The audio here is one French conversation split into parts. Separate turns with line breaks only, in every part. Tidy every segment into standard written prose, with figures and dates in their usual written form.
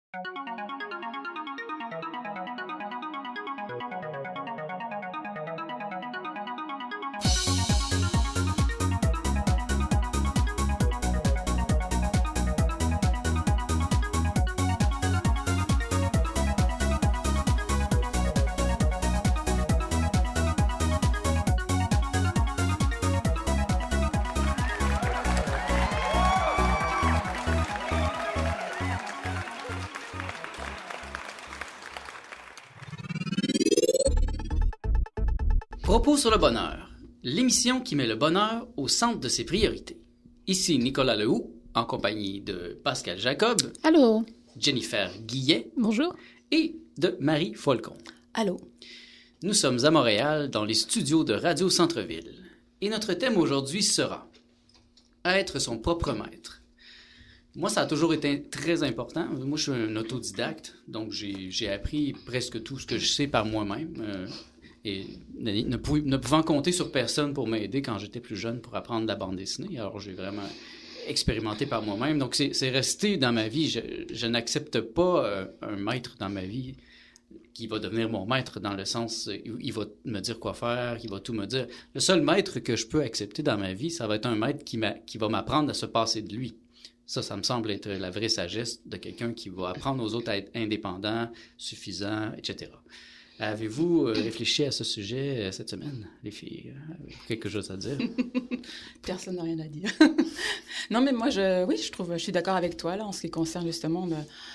Propos sur le bonheur, l'émission qui met le bonheur au centre de ses priorités. Ici Nicolas Lehoux, en compagnie de Pascal Jacob.
Allô.
Jennifer Guillet.
Bonjour.
Et de Marie Folcon.
Allô.
Nous sommes à Montréal, dans les studios de Radio Centre-Ville. Et notre thème aujourd'hui sera « Être son propre maître ». Moi, ça a toujours été très important. Moi, je suis un autodidacte, donc j'ai appris presque tout ce que je sais par moi-même. Et ne pouvant compter sur personne pour m'aider quand j'étais plus jeune pour apprendre la bande dessinée. Alors, j'ai vraiment expérimenté par moi-même. Donc, c'est resté dans ma vie. Je n'accepte pas un maître dans ma vie qui va devenir mon maître dans le sens où il va me dire quoi faire, qui va tout me dire. Le seul maître que je peux accepter dans ma vie, ça va être un maître qui va m'apprendre à se passer de lui. Ça me semble être la vraie sagesse de quelqu'un qui va apprendre aux autres à être indépendants, suffisants, etc. Avez-vous réfléchi à ce sujet cette semaine, les filles? Quelque chose à dire?
Personne n'a rien à dire. Non, mais moi, je suis d'accord avec toi, là, en ce qui concerne justement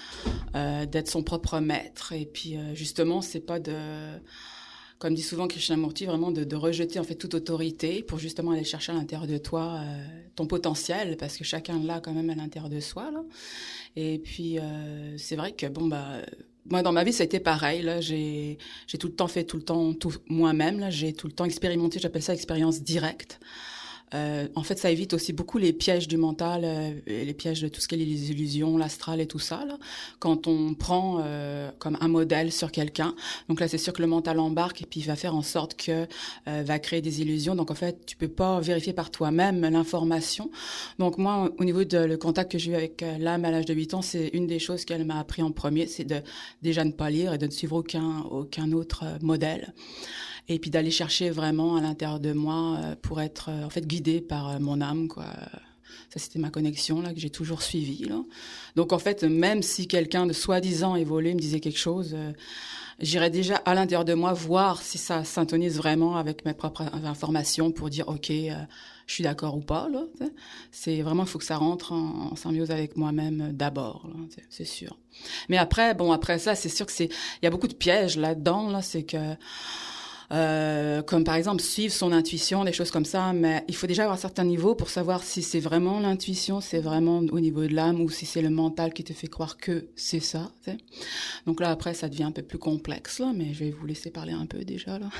d'être son propre maître. Et puis, justement, c'est pas comme dit souvent Krishnamurti, vraiment de rejeter en fait toute autorité pour justement aller chercher à l'intérieur de toi ton potentiel, parce que chacun l'a quand même à l'intérieur de soi, là. Et puis, c'est vrai que, moi, dans ma vie, ça a été pareil. Là, j'ai tout le temps fait tout moi-même. Là, j'ai tout le temps expérimenté. J'appelle ça expérience directe. En fait, ça évite aussi beaucoup les pièges du mental, les pièges de tout ce qui est les illusions, l'astral et tout ça. Là, quand on prend comme un modèle sur quelqu'un, donc là, c'est sûr que le mental embarque et puis il va faire en sorte que va créer des illusions. Donc en fait, tu peux pas vérifier par toi-même l'information. Donc moi, au niveau le contact que j'ai eu avec l'âme à l'âge de 8 ans, c'est une des choses qu'elle m'a appris en premier, c'est de déjà ne pas lire et de ne suivre aucun autre modèle. Et puis d'aller chercher vraiment à l'intérieur de moi pour être en fait guidée par mon âme, quoi. Ça, c'était ma connexion là que j'ai toujours suivie, là. Donc en fait, même si quelqu'un de soi-disant évolué me disait quelque chose, j'irais déjà à l'intérieur de moi voir si ça syntonise vraiment avec mes propres informations pour dire ok, je suis d'accord ou pas, là. C'est vraiment, il faut que ça rentre en symbiose avec moi-même d'abord, là, c'est sûr. Mais après ça, c'est sûr que il y a beaucoup de pièges là-dedans, là. C'est que comme par exemple suivre son intuition, des choses comme ça, mais il faut déjà avoir un certain niveau pour savoir si c'est vraiment l'intuition, c'est vraiment au niveau de l'âme, ou si c'est le mental qui te fait croire que c'est ça, t'sais. Donc là, après, ça devient un peu plus complexe, là, mais je vais vous laisser parler un peu déjà, là.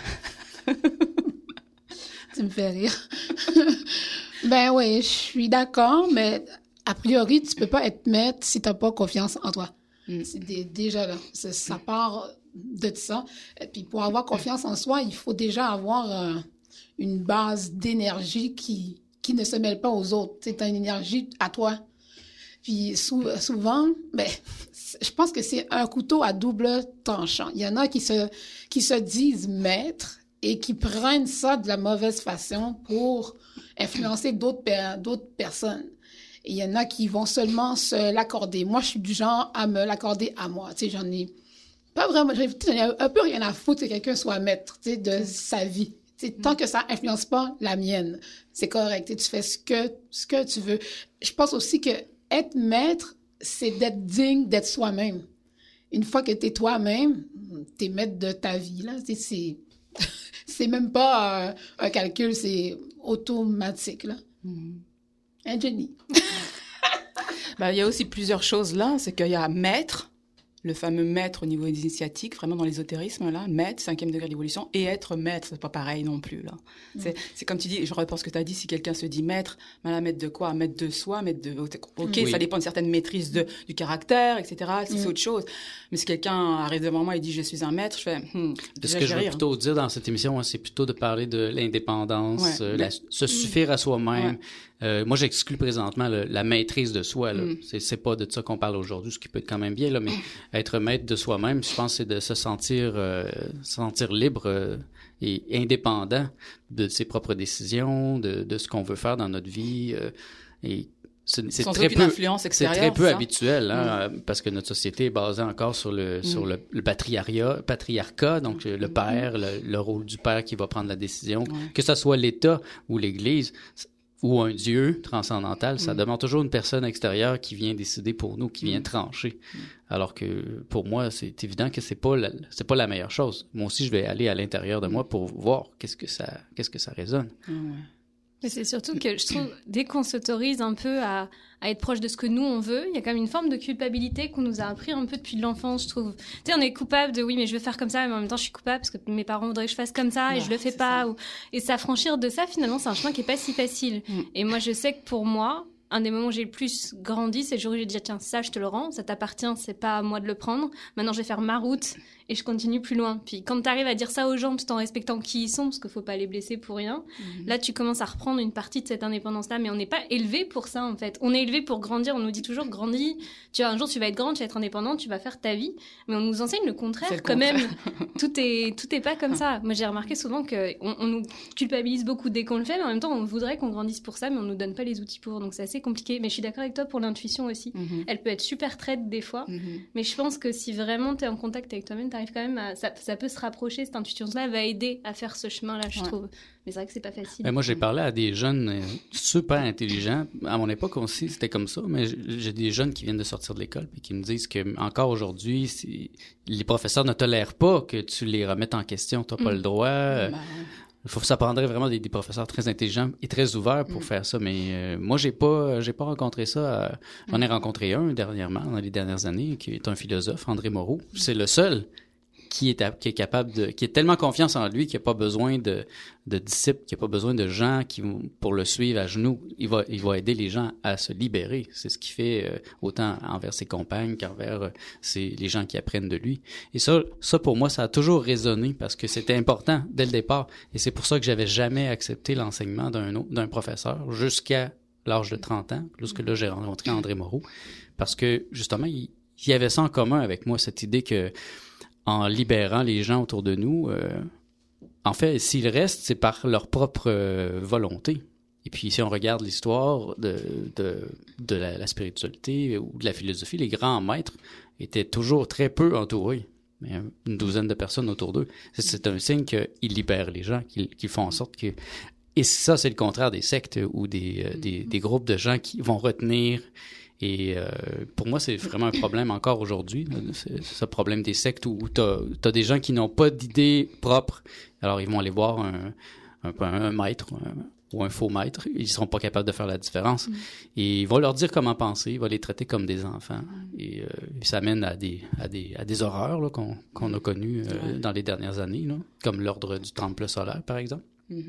Tu me fais rire. Ben oui, je suis d'accord, mais a priori, tu peux pas être maître si t'as pas confiance en toi. C'est déjà là. Ça part de ça. Et puis pour avoir confiance en soi, il faut déjà avoir une base d'énergie qui ne se mêle pas aux autres. Tu as une énergie à toi. Puis souvent, je pense que c'est un couteau à double tranchant. Il y en a qui se disent maîtres et qui prennent ça de la mauvaise façon pour influencer d'autres personnes. Et il y en a qui vont seulement se l'accorder. Moi, je suis du genre à me l'accorder à moi. Tu sais, j'en ai pas vraiment, j'en ai un peu rien à foutre que quelqu'un soit maître, tu sais, de sa vie. Tu sais, tant que ça influence pas la mienne, c'est correct. Tu sais, tu fais ce que tu veux. Je pense aussi que être maître, c'est d'être digne d'être soi-même. Une fois que t'es toi-même, t'es maître de ta vie, là. Tu sais, c'est même pas un calcul, c'est automatique, là. Hein, Jenny?
Il y a aussi plusieurs choses là. C'est qu'il y a maître, le fameux maître au niveau initiatique, vraiment dans l'ésotérisme, là, maître, 5e degré d'évolution, et être maître, c'est pas pareil non plus, là. C'est comme tu dis, je repense ce que tu as dit, si quelqu'un se dit maître, maître de quoi? Maître de soi, oui. Ça dépend de certaines maîtrises du caractère, etc., c'est autre chose. Mais si quelqu'un arrive devant moi et dit je suis un maître, je fais,
ce que je veux plutôt dire dans cette émission, c'est plutôt de parler de l'indépendance, se suffire à soi-même, Moi, j'exclus présentement la maîtrise de soi. Là. C'est pas de ça qu'on parle aujourd'hui, ce qui peut être quand même bien, là, mais être maître de soi-même, je pense, c'est de se sentir libre et indépendant de ses propres décisions, de ce qu'on veut faire dans notre vie. Et c'est très peu
influence extérieure,
c'est très peu habituel, hein, parce que notre société est basée encore sur le patriarcat, donc le père, le rôle du père qui va prendre la décision, que ce soit l'État ou l'Église ou un Dieu transcendantal, ça demande toujours une personne extérieure qui vient décider pour nous, qui vient trancher. Alors que pour moi, c'est évident que c'est pas la meilleure chose. Moi aussi, je vais aller à l'intérieur de moi pour voir qu'est-ce que ça résonne.
Mais c'est surtout que je trouve, dès qu'on s'autorise un peu à être proche de ce que nous, on veut, il y a quand même une forme de culpabilité qu'on nous a appris un peu depuis l'enfance, je trouve. Tu sais, on est coupable de, oui, mais je veux faire comme ça, mais en même temps, je suis coupable parce que mes parents voudraient que je fasse comme ça et je le fais pas. Et s'affranchir de ça, finalement, c'est un chemin qui est pas si facile. Et moi, je sais que pour moi, un des moments où j'ai le plus grandi, c'est le jour où j'ai dit, tiens, ça, je te le rends, ça t'appartient, c'est pas à moi de le prendre. Maintenant, je vais faire ma route et je continue plus loin. Puis quand tu arrives à dire ça aux gens tout en respectant qui ils sont, parce qu'il faut pas les blesser pour rien, là, tu commences à reprendre une partie de cette indépendance-là. Mais on n'est pas élevé pour ça, en fait. On est élevé pour grandir. On nous dit toujours, grandis. Tu vois, un jour, tu vas être grande, tu vas être indépendante, tu vas faire ta vie. Mais on nous enseigne le contraire, quand même. Tout est pas comme ça. Moi, j'ai remarqué souvent qu'on nous culpabilise beaucoup dès qu'on le fait, mais en même temps, on voudrait qu'on grandisse pour ça, mais on nous donne pas les outils pour. Donc, c'est assez compliqué. Mais je suis d'accord avec toi pour l'intuition aussi. Elle peut être super traite des fois. Mais je pense que si vraiment tu es en contact avec toi-même, t'arrives quand même à... Ça peut se rapprocher, cette intuition-là va aider à faire ce chemin-là, je trouve. Mais c'est vrai que c'est pas facile.
Ben moi, j'ai parlé à des jeunes super intelligents. À mon époque aussi, c'était comme ça, mais j'ai des jeunes qui viennent de sortir de l'école et qui me disent que encore aujourd'hui, les professeurs ne tolèrent pas que tu les remettes en question. T'as pas le droit. Ça prendrait vraiment des professeurs très intelligents et très ouverts pour faire ça. Mais moi, j'ai pas rencontré ça. J'en ai rencontré un dernièrement, dans les dernières années, qui est un philosophe, André Moreau. C'est le seul qui est capable qui est tellement confiance en lui qu'il n'a pas besoin de disciples, qu'il n'a pas besoin de gens qui vont pour le suivre à genoux. Il va aider les gens à se libérer. C'est ce qu'il fait autant envers ses compagnes qu'envers les gens qui apprennent de lui. Et ça pour moi, ça a toujours résonné parce que c'était important dès le départ. Et c'est pour ça que j'avais jamais accepté l'enseignement d'un professeur jusqu'à l'âge de 30 ans, lorsque là j'ai rencontré André Moreau, parce que justement, il y avait ça en commun avec moi, cette idée que en libérant les gens autour de nous, en fait, s'ils restent, c'est par leur propre volonté. Et puis, si on regarde l'histoire de la spiritualité ou de la philosophie, les grands maîtres étaient toujours très peu entourés. Une douzaine de personnes autour d'eux. C'est un signe qu'ils libèrent les gens, qu'ils font en sorte que... Et ça, c'est le contraire des sectes ou des groupes de gens qui vont retenir... Et pour moi, c'est vraiment un problème encore aujourd'hui, c'est ce problème des sectes où t'as des gens qui n'ont pas d'idées propres. Alors, ils vont aller voir un maître ou un faux maître. Ils ne seront pas capables de faire la différence. Et ils vont leur dire comment penser. Ils vont les traiter comme des enfants. Et ça mène à des horreurs là, qu'on a connues dans les dernières années, là, comme l'ordre du temple solaire, par exemple.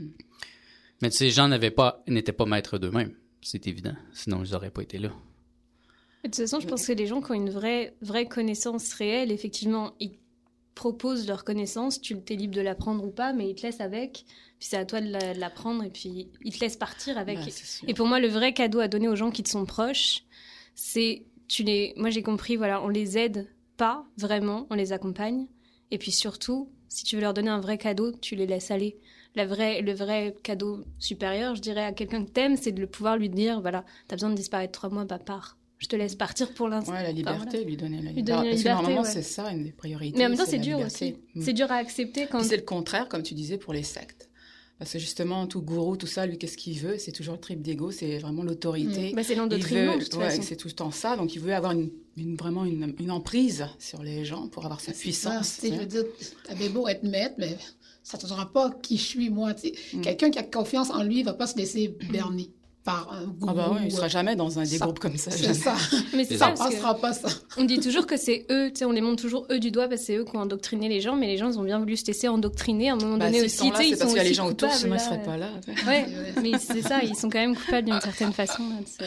Mais ces gens n'étaient pas maîtres d'eux-mêmes. C'est évident. Sinon, ils n'auraient pas été là.
De toute façon, je pense que les gens qui ont une vraie connaissance réelle, effectivement, ils proposent leur connaissance, tu t'es libre de l'apprendre ou pas, mais ils te laissent avec, puis c'est à toi de l'apprendre, et puis ils te laissent partir avec. Et pour moi, le vrai cadeau à donner aux gens qui te sont proches, c'est, moi j'ai compris, voilà, on les aide pas vraiment, on les accompagne, et puis surtout, si tu veux leur donner un vrai cadeau, tu les laisses aller. Le vrai cadeau supérieur, je dirais, à quelqu'un que t'aimes, c'est de pouvoir lui dire, voilà, t'as besoin de disparaître 3 mois, bah pars. Je te laisse partir pour l'instant.
Ouais, la liberté,
voilà.
lui donner la liberté.
Parce
que normalement, c'est ça, une des priorités.
Mais en même temps, c'est dur aussi. C'est dur à accepter quand...
Puis c'est le contraire, comme tu disais, pour les sectes. Parce que justement, tout gourou, tout ça, lui, qu'est-ce qu'il veut? C'est toujours le trip d'ego, c'est vraiment l'autorité.
C'est l'endoctrinement, de toute façon.
C'est tout le temps ça. Donc, il veut avoir vraiment une emprise sur les gens pour avoir sa puissance.
Je veux dire, t'avais beau être maître, mais ça ne te dira pas qui je suis, moi. Quelqu'un qui a confiance en lui ne va pas se laisser berner par un gourou.
Il ne sera jamais dans des groupes comme ça.
C'est ça.
Mais
ça ne passera pas, ça.
On dit toujours que c'est eux, on les montre toujours eux du doigt parce que c'est eux qui ont endoctriné les gens, mais les gens, ils ont bien voulu se laisser endoctriner à un moment donné aussi.
C'est parce qu'il y a les gens autour, sinon ils ne seraient pas là.
Ouais, mais c'est ça, ils sont quand même coupables d'une certaine façon.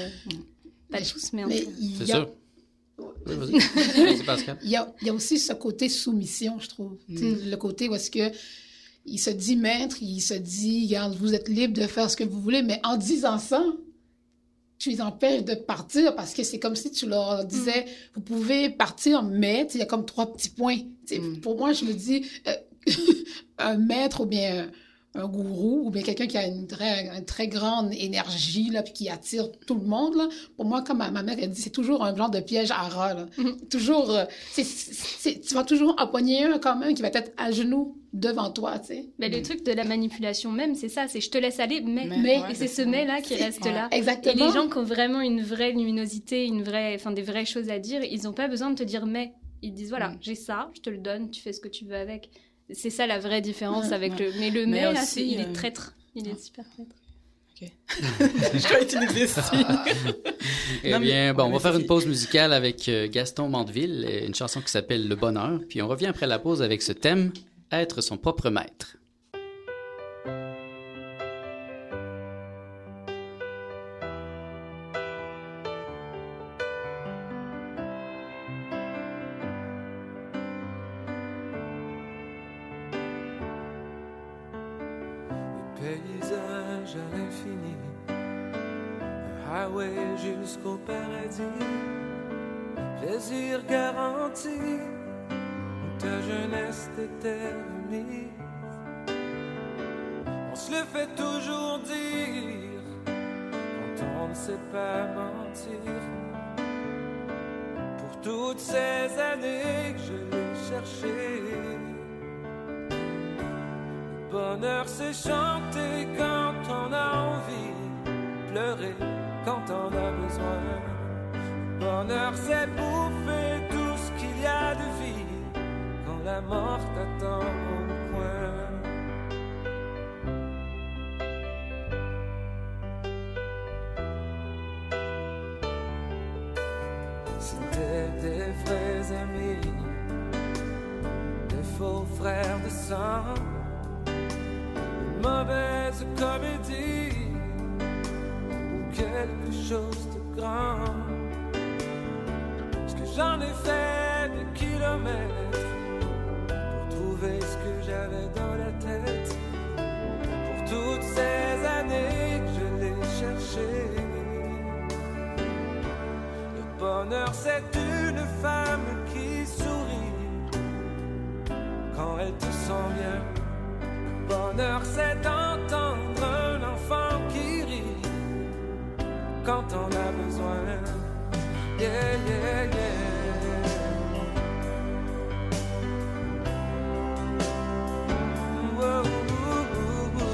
Pas tous, mais en fait.
C'est sûr. Vas-y, Pascal.
Il y a aussi ce côté soumission, je trouve. Le côté où est-ce que il se dit maître, il se dit, regarde, vous êtes libre de faire ce que vous voulez, mais en disant ça, tu les empêches de partir parce que c'est comme si tu leur disais, vous pouvez partir, mais il y a comme 3 petits points. Pour moi, je me dis, un maître ou bien un gourou ou bien quelqu'un qui a une très grande énergie là, puis qui attire tout le monde, là, pour moi, comme ma mère elle dit, c'est toujours un genre de piège à rat. Là. Toujours, tu vas toujours empoigner un quand même qui va être à genoux devant toi, tu sais.
Mais le truc de la manipulation même, c'est ça, c'est je te laisse aller, mais
ouais,
et c'est ce mais-là qui reste là.
Exactement.
Et les gens qui ont vraiment une vraie luminosité, des vraies choses à dire, ils n'ont pas besoin de te dire mais. Ils disent voilà, j'ai ça, je te le donne, tu fais ce que tu veux avec. C'est ça la vraie différence avec le... Mais le mais là,
aussi,
il est traître. Il est super traître.
OK. Je crois que tu nous signes.
Eh bien, bon, on va faire une pause musicale avec Gaston Mandeville, une chanson qui s'appelle Le Bonheur. Puis on revient après la pause avec ce thème, être son propre maître.
Paysage à l'infini, un highway jusqu'au paradis, plaisir garanti, où ta jeunesse t'était remise. On se le fait toujours dire, quand on ne sait pas mentir. Pour toutes ces années que je l'ai cherché, le bonheur c'est chanter quand on a envie, pleurer quand on a besoin. Le bonheur c'est bouffer tout ce qu'il y a de vie quand la mort t'attend au coin. C'était des vrais amis, des faux frères de sang, une mauvaise comédie ou quelque chose de grand. Parce que j'en ai fait des kilomètres pour trouver ce que j'avais dans la tête. Pour toutes ces années que je l'ai cherché. Le bonheur c'est une femme qui sourit quand elle te sent bien. Le bonheur c'est d'entendre un enfant qui rit quand on a besoin. Yeah, yeah, yeah. Whoa, whoa, whoa,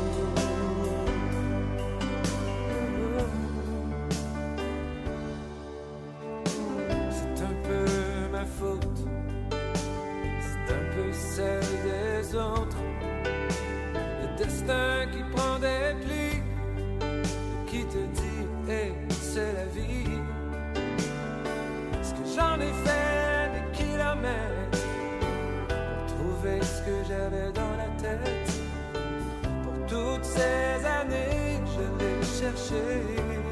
whoa. C'est un peu ma faute, c'est un peu celle des autres. Le destin qui prend des plis, qui te dit, hey, c'est la vie. Parce que j'en ai fait des kilomètres pour trouver ce que j'avais dans la tête. Pour toutes ces années que je l'ai cherché.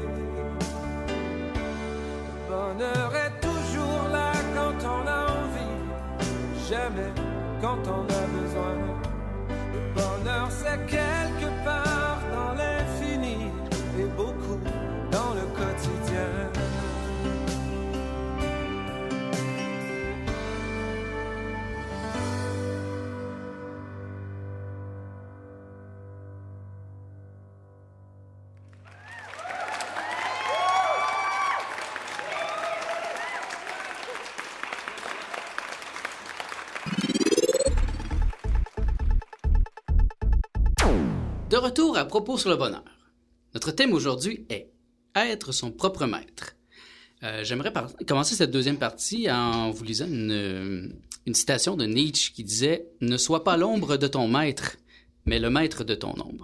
Le bonheur est toujours là quand on a envie, jamais quand on a besoin. Le bonheur c'est quelque part dans l'infini et beaucoup dans le quotidien.
De retour à Propos sur le bonheur. Notre thème aujourd'hui est être son propre maître. J'aimerais commencer cette deuxième partie en vous lisant une citation de Nietzsche qui disait « Ne sois pas l'ombre de ton maître, mais le maître de ton ombre. »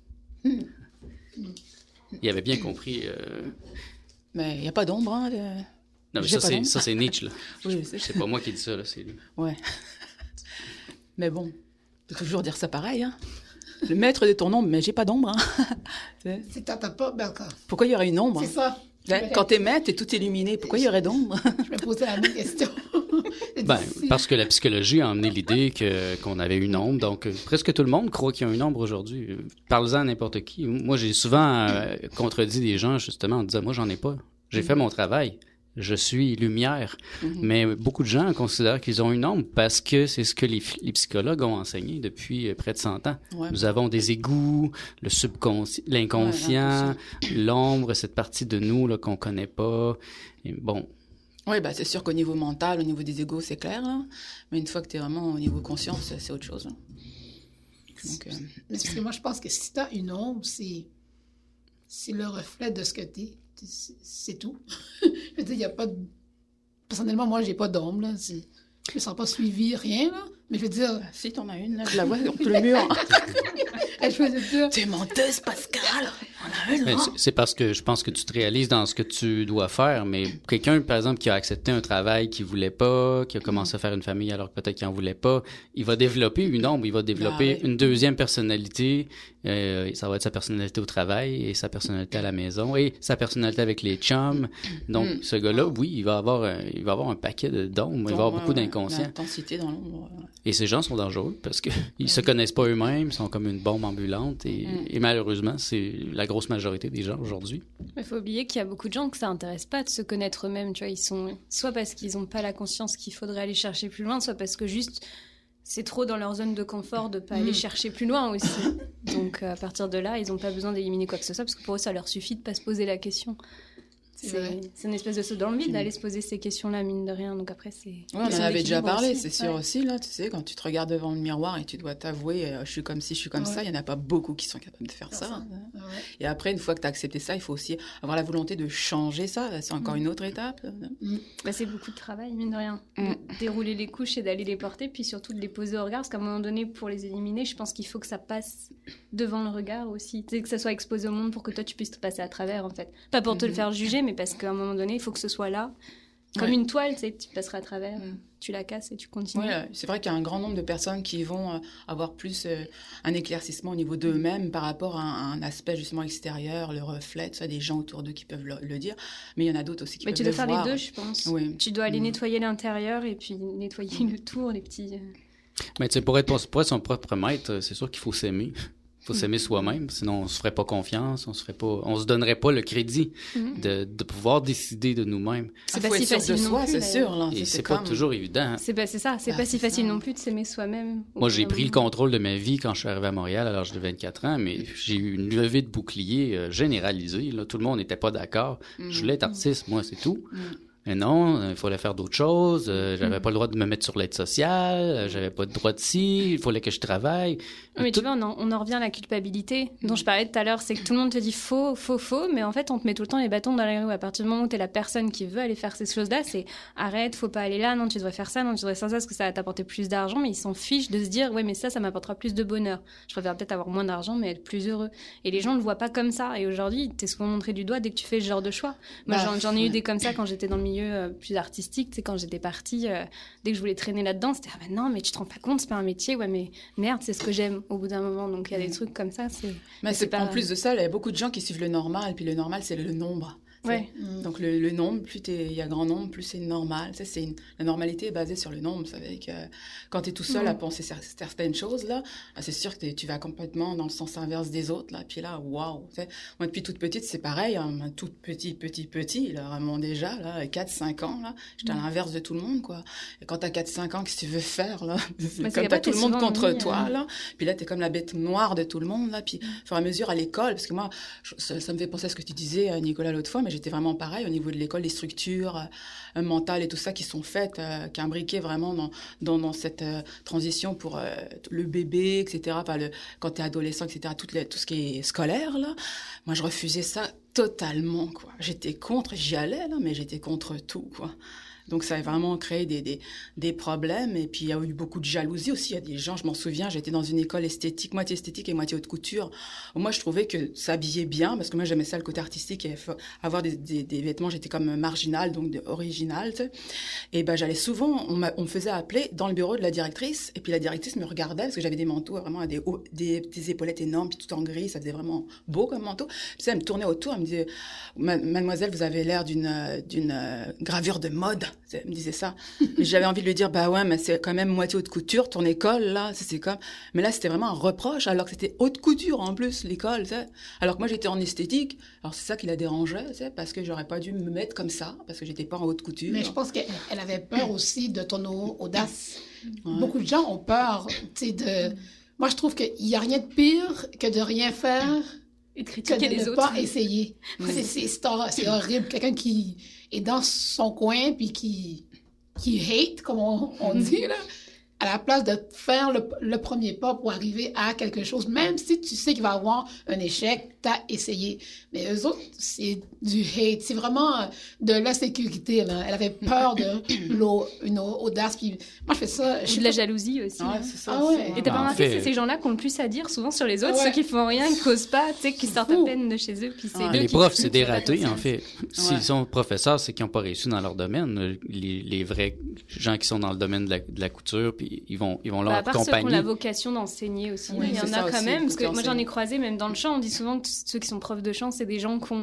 Il avait bien compris...
Mais il n'y a pas d'ombre, hein?
Non, mais ça, c'est Nietzsche, là.
Oui, je sais.
C'est pas moi qui dis ça, là, c'est lui.
Ouais. Mais bon, on peut toujours dire ça pareil, hein? Le maître de ton ombre, mais j'ai pas d'ombre, hein?
Si t'as pas, ben encore.
Pourquoi il y aurait une ombre?
C'est ça.
Quand t'es maître, t'es tout illuminé. Pourquoi il y aurait d'ombre?
Je me posais la même question.
Ben, parce que la psychologie a emmené l'idée qu'on avait une ombre. Donc, presque tout le monde croit qu'il y a une ombre aujourd'hui. Parle-en à n'importe qui. Moi, j'ai souvent contredit des gens, justement, en disant, moi, j'en ai pas. J'ai fait mon travail. Je suis lumière. Mais beaucoup de gens considèrent qu'ils ont une ombre parce que c'est ce que les psychologues ont enseigné depuis près de 100 ans.
Ouais.
Nous avons des égouts, le subconscient, l'inconscient, l'ombre, cette partie de nous là, qu'on connaît pas. Et bon.
Oui, bah, c'est sûr qu'au niveau mental, au niveau des égos, c'est clair, là. Mais une fois que tu es vraiment au niveau conscience, c'est autre chose. Là. Donc,
Mais parce que moi, je pense que si tu as une ombre, c'est le reflet de ce que tu es. C'est tout. Je veux dire, il n'y a pas de... Personnellement, moi, j'ai pas d'ombre, là. Je me sens pas suivie, rien, là. Mais je veux dire...
si t'en as une, là, je la vois contre le mur.
Je veux dire...
Tu es menteuse, Pascal! On a une,
Mais c'est parce que je pense que tu te réalises dans ce que tu dois faire, mais quelqu'un, par exemple, qui a accepté un travail qu'il voulait pas, qui a commencé à faire une famille alors que peut-être qu'il en voulait pas, il va développer une ombre, il va développer une deuxième personnalité, ça va être sa personnalité au travail et sa personnalité à la maison et sa personnalité avec les chums. Donc, ce gars-là, oui, il va avoir un paquet d'ombres, il va avoir beaucoup d'inconscient.
L'intensité dans l'ombre.
Et ces gens sont dangereux parce que ils se connaissent pas eux-mêmes, ils sont comme une bombe ambulante et malheureusement, c'est la grosse majorité des gens aujourd'hui.
Il faut oublier qu'il y a beaucoup de gens que ça intéresse pas de se connaître eux-mêmes, tu vois, ils sont soit parce qu'ils ont pas la conscience qu'il faudrait aller chercher plus loin, soit parce que juste c'est trop dans leur zone de confort de pas aller chercher plus loin aussi. Donc à partir de là, ils ont pas besoin d'éliminer quoi que ce soit parce que pour eux ça leur suffit de pas se poser la question. C'est une espèce de saut dans le vide d'aller se poser ces questions-là, mine de rien. Donc après, c'est...
Ouais, on en avait déjà parlé, c'est sûr aussi, là, tu sais, quand tu te regardes devant le miroir et tu dois t'avouer, je suis comme ci, je suis comme ça, il n'y en a pas beaucoup qui sont capables de faire ça.
Ouais.
Et après, une fois que tu as accepté ça, il faut aussi avoir la volonté de changer ça. C'est encore une autre étape.
Bah, c'est beaucoup de travail, mine de rien. De dérouler les couches et d'aller les porter, puis surtout de les poser au regard, parce qu'à un moment donné, pour les éliminer, je pense qu'il faut que ça passe devant le regard aussi. Tu sais, que ça soit exposé au monde pour que toi, tu puisses te passer à travers, en fait. Pas pour te le faire juger, mais parce qu'à un moment donné, il faut que ce soit là. Comme une toile, tu sais, tu passeras à travers, tu la casses et tu continues.
Ouais, c'est vrai qu'il y a un grand nombre de personnes qui vont avoir plus un éclaircissement au niveau d'eux-mêmes par rapport à un aspect justement extérieur, le reflet, ça, des gens autour d'eux qui peuvent le dire. Mais il y en a d'autres aussi qui peuvent le voir.
Mais tu dois faire les deux, je pense.
Oui.
Tu dois aller nettoyer l'intérieur et puis nettoyer le tour, les petits...
Mais tu sais, pour être son propre maître, c'est sûr qu'il faut s'aimer. Il faut s'aimer soi-même, sinon on se ferait pas confiance, on se donnerait pas le crédit de pouvoir décider de nous-mêmes.
C'est pas si facile de soi, c'est sûr. Là.
Et c'est pas toujours évident.
C'est pas si facile non plus de s'aimer soi-même.
Moi, j'ai pris le contrôle de ma vie quand je suis arrivé à Montréal à l'âge de 24 ans, mais j'ai eu une levée de bouclier généralisée. Là. Tout le monde n'était pas d'accord. Je voulais être artiste, moi, c'est tout. Mais non, il fallait faire d'autres choses. J'avais pas le droit de me mettre sur l'aide sociale. J'avais pas le droit de ci. Il fallait que je travaille.
Mais tu vois, on en revient à la culpabilité dont je parlais tout à l'heure. C'est que tout le monde te dit faux, mais en fait, on te met tout le temps les bâtons dans les roues. À partir du moment où t'es la personne qui veut aller faire ces choses-là, c'est arrête, faut pas aller là, non, tu devrais faire ça, non, tu devrais faire ça parce que ça va t'apporter plus d'argent. Mais ils s'en fichent de se dire, ouais, mais ça m'apportera plus de bonheur. Je préfère peut-être avoir moins d'argent, mais être plus heureux. Et les gens le voient pas comme ça. Et aujourd'hui, t'es souvent montré du doigt dès que tu fais ce genre de choix. Moi, j'en ai eu des comme ça quand j'étais dans le milieu plus artistique, tu sais, quand j'étais partie, dès que je voulais traîner là-dedans, c'était ah ben non, mais tu te rends pas compte, c'est pas un métier, ouais, mais merde, c'est ce que j'aime au bout d'un moment. Donc il y a des trucs comme ça,
Mais en plus de ça, il y a beaucoup de gens qui suivent le normal, puis le normal, c'est le nombre.
Ouais.
Donc le nombre, plus il y a grand nombre, plus c'est normal. Ça, la normalité est basée sur le nombre. Ça veut dire que quand tu es tout seul à penser certaines choses, là, c'est sûr que tu vas complètement dans le sens inverse des autres. Là. Puis là, waouh! Moi, depuis toute petite, c'est pareil. Hein, toute petit, là, vraiment déjà, là, 4-5 ans, là, j'étais à l'inverse de tout le monde, quoi. Et quand tu as 4-5 ans, qu'est-ce que tu veux faire, là? C'est comme tu as tout le monde contre toi, là. Puis là, tu es comme la bête noire de tout le monde, là. Puis, au fur et à mesure, à l'école, parce que moi, ça me fait penser à ce que tu disais, Nicolas, l'autre fois, mais j'étais vraiment pareil au niveau de l'école, les structures mentales et tout ça qui sont faites, qui imbriquées vraiment dans cette transition pour le bébé, etc. Quand tu es adolescent, etc. Tout ce qui est scolaire, là. Moi, je refusais ça totalement, quoi. J'étais contre, j'y allais, là, mais j'étais contre tout, quoi. Donc, ça a vraiment créé des problèmes. Et puis, il y a eu beaucoup de jalousie aussi. Il y a des gens, je m'en souviens, j'étais dans une école moitié esthétique et moitié haute couture. Moi, je trouvais que s'habiller bien, parce que moi, j'aimais ça, le côté artistique, et avoir des vêtements, j'étais comme marginale, donc originale, tu sais. Et ben, j'allais souvent, on me faisait appeler dans le bureau de la directrice. Et puis, la directrice me regardait, parce que j'avais des manteaux vraiment des épaulettes énormes, puis tout en gris. Ça faisait vraiment beau comme manteau. Puis, elle me tournait autour, elle me disait, mademoiselle, vous avez l'air d'une gravure de mode. Elle me disait ça. Mais j'avais envie de lui dire, bah ouais, mais c'est quand même moitié haute couture, ton école, là, c'est comme... Mais là, c'était vraiment un reproche, alors que c'était haute couture, en plus, l'école, tu sais. Alors que moi, j'étais en esthétique. Alors, c'est ça qui la dérangeait, tu sais, parce que j'aurais pas dû me mettre comme ça, parce que j'étais pas en haute couture.
Mais je pense qu'elle avait peur aussi de ton audace. Ouais. Beaucoup de gens ont peur, tu sais, de... Moi, je trouve qu'il y a rien de pire que de rien faire
et de critiquer les autres.
Pas essayer. C'est horrible. Quelqu'un qui est dans son coin puis qui hate, comme on dit, là, à la place de faire le premier pas pour arriver à quelque chose, même si tu sais qu'il va y avoir un échec, t'as essayé. Mais eux autres, c'est du hate. C'est vraiment de l'insécurité, là. Elle avait peur une audace. Puis moi, je fais ça...
Ou de la jalousie aussi.
Ouais, c'est ça.
Ah ouais.
Et t'as pas remarqué que c'est ces gens-là qui ont le plus à dire souvent sur les autres, ceux qui font rien, qui causent pas, tu sais, qui sortent à peine de chez eux. Puis c'est
les profs, c'est des ratés, en fait. S'ils sont professeurs, c'est qu'ils n'ont pas réussi dans leur domaine. Les vrais gens qui sont dans le domaine de la couture, puis ils vont leur
à part
accompagner.
Ceux qui ont la vocation d'enseigner aussi. Oui, il y en a quand même, parce que moi j'en ai croisé même dans le chant. On dit souvent que ceux qui sont profs de chant, c'est des gens qui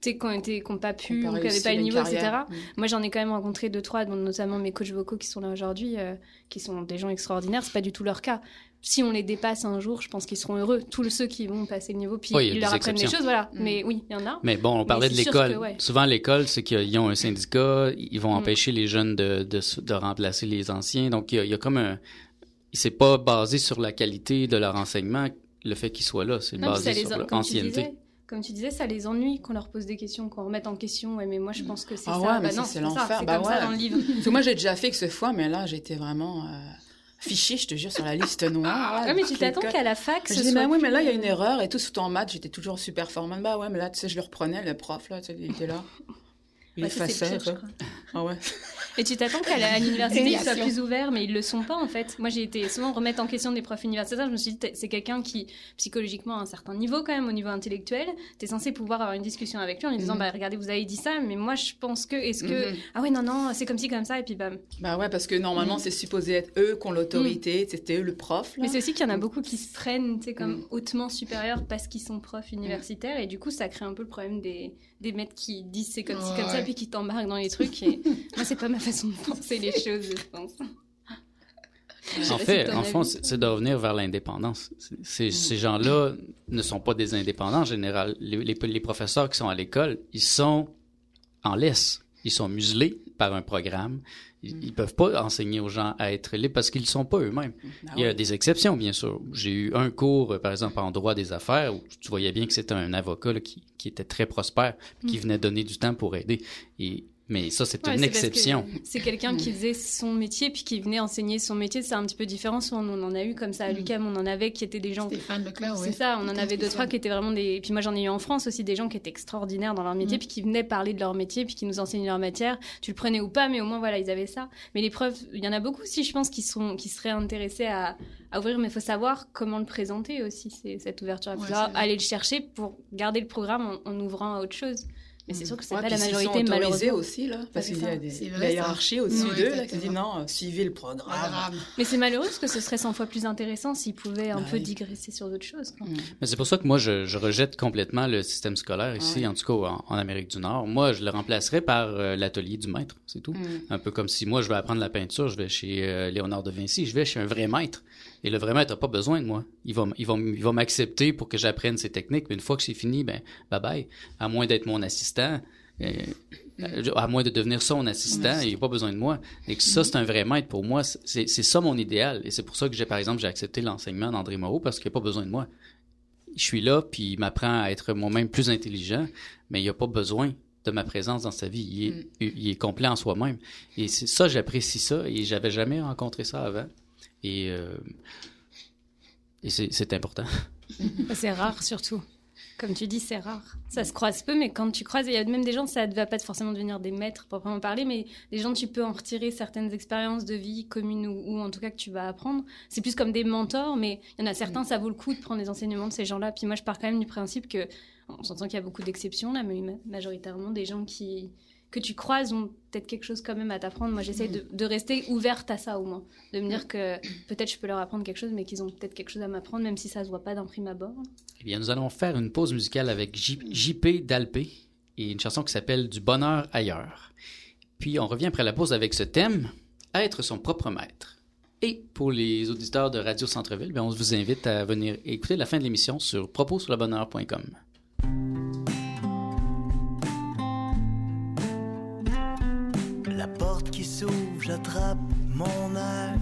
n'ont pas pu, ou qui n'avaient pas le niveau, etc. Moi j'en ai quand même rencontré 2-3, dont notamment mes coachs vocaux qui sont là aujourd'hui, qui sont des gens extraordinaires. C'est pas du tout leur cas. Si on les dépasse un jour, je pense qu'ils seront heureux. Tous ceux qui vont passer le niveau, puis ils leur apprennent des choses, voilà. Mais oui, il y en a.
Mais bon, on parlait de l'école. Souvent, l'école, c'est qu'ils ont un syndicat, ils vont empêcher les jeunes de remplacer les anciens. Donc, il y a comme un... C'est pas basé sur la qualité de leur enseignement, le fait qu'ils soient là. C'est basé sur leur ancienneté.
Comme tu disais, ça les ennuie qu'on leur pose des questions, qu'on remette en question. Ouais, mais moi, je pense que c'est
ça.
Ouais,
mais non, c'est l'enfer.
C'est comme ça dans le livre.
Parce que moi, j'ai déjà fait que ce fois, mais là, j'étais vraiment... fiché, je te jure, sur la liste noire.
Ah, mais tu t'attends qu'à la fac,
je dis, bah oui, mais là, il y a une erreur, et tout, surtout en maths, j'étais toujours super performante. Bah ouais, mais là, tu sais, je le reprenais, le prof, là, tu sais, il était là. Il effaçait, quoi. Ah ouais.
Et tu t'attends qu'à l'université, ils soient plus ouverts, mais ils le sont pas, en fait. Moi, j'ai été souvent remettre en question des profs universitaires. Je me suis dit, c'est quelqu'un qui, psychologiquement, a un certain niveau, quand même, au niveau intellectuel. T'es censé pouvoir avoir une discussion avec lui en lui disant, bah, regardez, vous avez dit ça, mais moi, je pense que, ah ouais, non, c'est comme ci, comme ça, et puis bam.
Bah ouais, parce que normalement, c'est supposé être eux qui ont l'autorité, c'était eux le prof, là.
Mais c'est aussi qu'il y en a beaucoup qui se prennent, tu sais, comme hautement supérieurs parce qu'ils sont profs universitaires, et du coup, ça crée un peu le problème des maîtres qui disent c'est comme ci, comme ça, puis qui t'embarquent dans les trucs, et moi, c'est pas ma façon de penser les choses, je pense.
En fond, c'est de revenir vers l'indépendance. Ces gens-là ne sont pas des indépendants en général. Les professeurs qui sont à l'école, ils sont en laisse. Ils sont muselés par un programme. Ils peuvent pas enseigner aux gens à être libres parce qu'ils ne sont pas eux-mêmes. Il y a des exceptions, bien sûr. J'ai eu un cours, par exemple, en droit des affaires, où tu voyais bien que c'était un avocat là, qui était très prospère, qui venait donner du temps pour aider. Mais ça, c'est une exception.
C'est quelqu'un qui faisait son métier puis qui venait enseigner son métier. C'est un petit peu différent. Souvent, on en a eu comme ça à l'UQAM, on en avait qui étaient des gens...
Stéphane Leclerc, oui.
C'est ça, on en avait 2-3 qui étaient vraiment des... Puis moi, j'en ai eu en France aussi des gens qui étaient extraordinaires dans leur métier puis qui venaient parler de leur métier puis qui nous enseignaient leur matière. Tu le prenais ou pas, mais au moins, voilà, ils avaient ça. Mais les profs, il y en a beaucoup aussi, je pense, qui seraient intéressés à ouvrir, mais il faut savoir comment le présenter aussi, cette ouverture. Il faut aller le chercher pour garder le programme en ouvrant à autre chose. Mais c'est sûr que c'est pas la majorité, malheureusement.
Aussi, là, parce qu'il y a la hiérarchie au-dessus d'eux, là, qui dit non, suivez le programme.
Mais c'est malheureux parce que ce serait 100 fois plus intéressant s'ils pouvaient un peu digresser sur d'autres choses.
Mais c'est pour ça que moi, je rejette complètement le système scolaire ici, en tout cas en Amérique du Nord. Moi, je le remplacerais par l'atelier du maître, c'est tout. Un peu comme si moi, je veux apprendre la peinture, je vais chez Léonard de Vinci, je vais chez un vrai maître. Et le vrai maître n'a pas besoin de moi. Il va m'accepter pour que j'apprenne ses techniques. Mais une fois que c'est fini, ben bye bye. À moins d'être mon assistant, à moins de devenir son assistant, il n'a pas besoin de moi. Et que ça, c'est un vrai maître pour moi. C'est ça mon idéal. Et c'est pour ça que par exemple, j'ai accepté l'enseignement d'André Moreau parce qu'il n'a pas besoin de moi. Je suis là, puis il m'apprend à être moi-même plus intelligent, mais il n'a pas besoin de ma présence dans sa vie. Il est complet en soi-même. Et c'est ça, j'apprécie ça. Et j'avais jamais rencontré ça avant. Et c'est important.
C'est rare, surtout. Comme tu dis, c'est rare. Ça se croise peu, mais quand tu croises, il y a même des gens, ça ne va pas forcément devenir des maîtres, proprement parler, mais des gens, tu peux en retirer certaines expériences de vie communes ou en tout cas que tu vas apprendre. C'est plus comme des mentors, mais il y en a certains, ça vaut le coup de prendre les enseignements de ces gens-là. Puis moi, je pars quand même du principe que, on s'entend qu'il y a beaucoup d'exceptions là, mais majoritairement des gens que tu croises ont peut-être quelque chose quand même à t'apprendre. Moi, j'essaie de rester ouverte à ça, au moins. De me dire que peut-être je peux leur apprendre quelque chose, mais qu'ils ont peut-être quelque chose à m'apprendre, même si ça se voit pas d'un prime abord.
Eh bien, nous allons faire une pause musicale avec JP Dalpé et une chanson qui s'appelle « Du bonheur ailleurs ». Puis on revient après la pause avec ce thème, être son propre maître. Et pour les auditeurs de Radio Centre-Ville, on vous invite à venir écouter la fin de l'émission sur proposurlebonheur.com.
La porte qui s'ouvre, j'attrape mon air.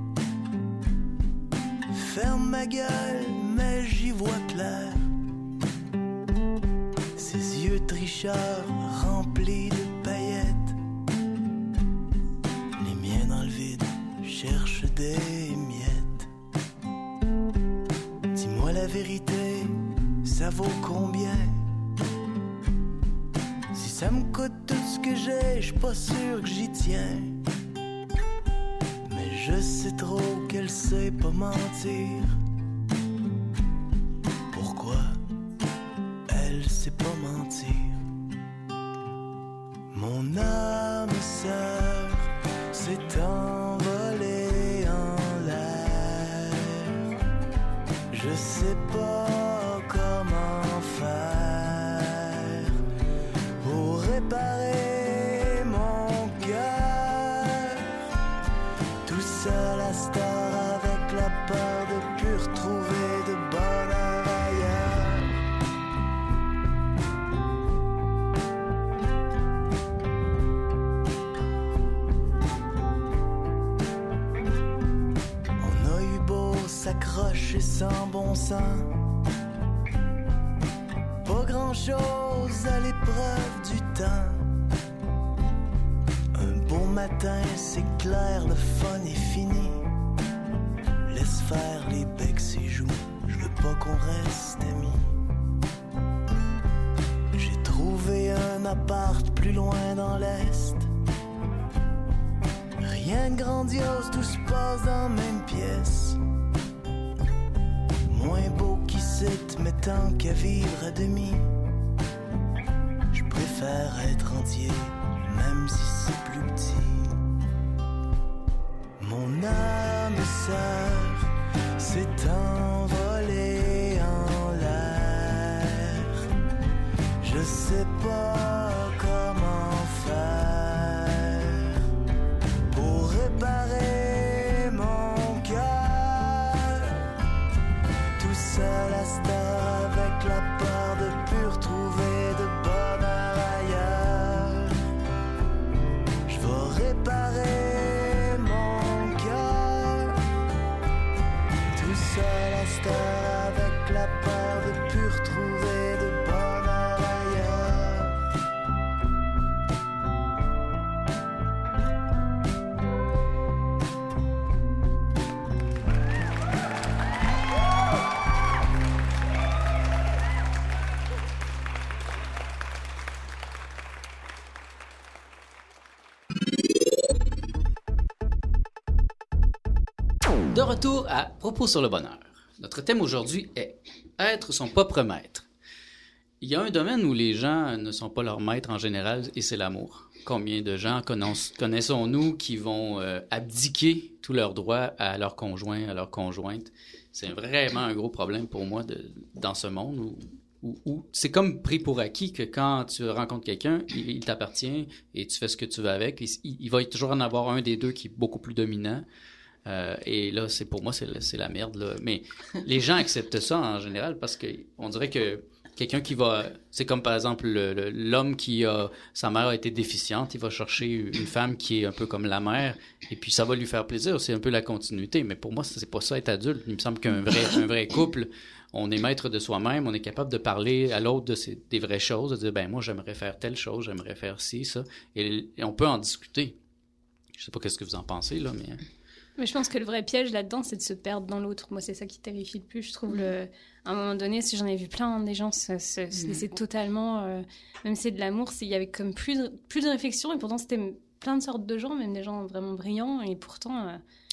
Ferme ma gueule, mais j'y vois clair. Ses yeux tricheurs remplis de paillettes. Les miens dans le vide cherchent des miettes. Dis-moi la vérité, ça vaut combien? Si ça me coûte tout ce que j'ai, j'suis pas sûr que j'y tiens. Mais je sais trop qu'elle sait pas mentir. Pourquoi elle sait pas mentir? Mon âme sœur s'est envolée en l'air. Je sais pas comment faire pour réparer mon cœur. Tout seul à cette heure avec la peur de plus retrouver de bonheur ailleurs. On a eu beau s'accrocher sans bon sens, pas grand-chose à l'épreuve du temps. Un beau matin, c'est clair, le fun est fini. Laisse faire les becs et joues, je veux pas qu'on reste amis. J'ai trouvé un appart plus loin dans l'Est. Rien de grandiose, tout se passe dans la même pièce. Moins beau qu'ici, mais tant qu'à vivre à demi, je préfère être entier, même si c'est plus petit. Mon âme sœur s'est envolée en l'air. Je sais pas comment faire pour réparer mon cœur. Tout seul à cette heure avec la peur de plus retrouver de bonheur ailleurs. Je vais réparer mon cœur. Tout seul à cette heure avec la peur de plus retrouver de bonheur ailleurs.
De retour à Propos sur le bonheur. Notre thème aujourd'hui est être son propre maître. Il y a un domaine où les gens ne sont pas leurs maîtres en général, et c'est l'amour. Combien de gens connaissons-nous qui vont abdiquer tous leurs droits à leur conjoint, à leur conjointe? C'est vraiment un gros problème pour moi dans ce monde où c'est comme pris pour acquis que quand tu rencontres quelqu'un, il t'appartient et tu fais ce que tu veux avec. Il va toujours en avoir un des deux qui est beaucoup plus dominant. Et là, pour moi, c'est la merde, là. Mais les gens acceptent ça en général parce qu'on dirait que quelqu'un qui va... C'est comme, par exemple, l'homme sa mère a été déficiente, il va chercher une femme qui est un peu comme la mère, et puis ça va lui faire plaisir. C'est un peu la continuité. Mais pour moi, c'est pas ça, être adulte. Il me semble qu'un vrai couple, on est maître de soi-même, on est capable de parler à l'autre des vraies choses, de dire, ben moi, j'aimerais faire telle chose, j'aimerais faire ci, ça. Et on peut en discuter. Je sais pas qu'est-ce que vous en pensez, là, mais...
Mais je pense que le vrai piège là-dedans, c'est de se perdre dans l'autre. Moi, c'est ça qui terrifie le plus. Je trouve, à un moment donné, si j'en ai vu plein, des gens se laisser totalement... même si c'est de l'amour, il y avait comme plus de réflexion. Et pourtant, c'était plein de sortes de gens, même des gens vraiment brillants. Et pourtant...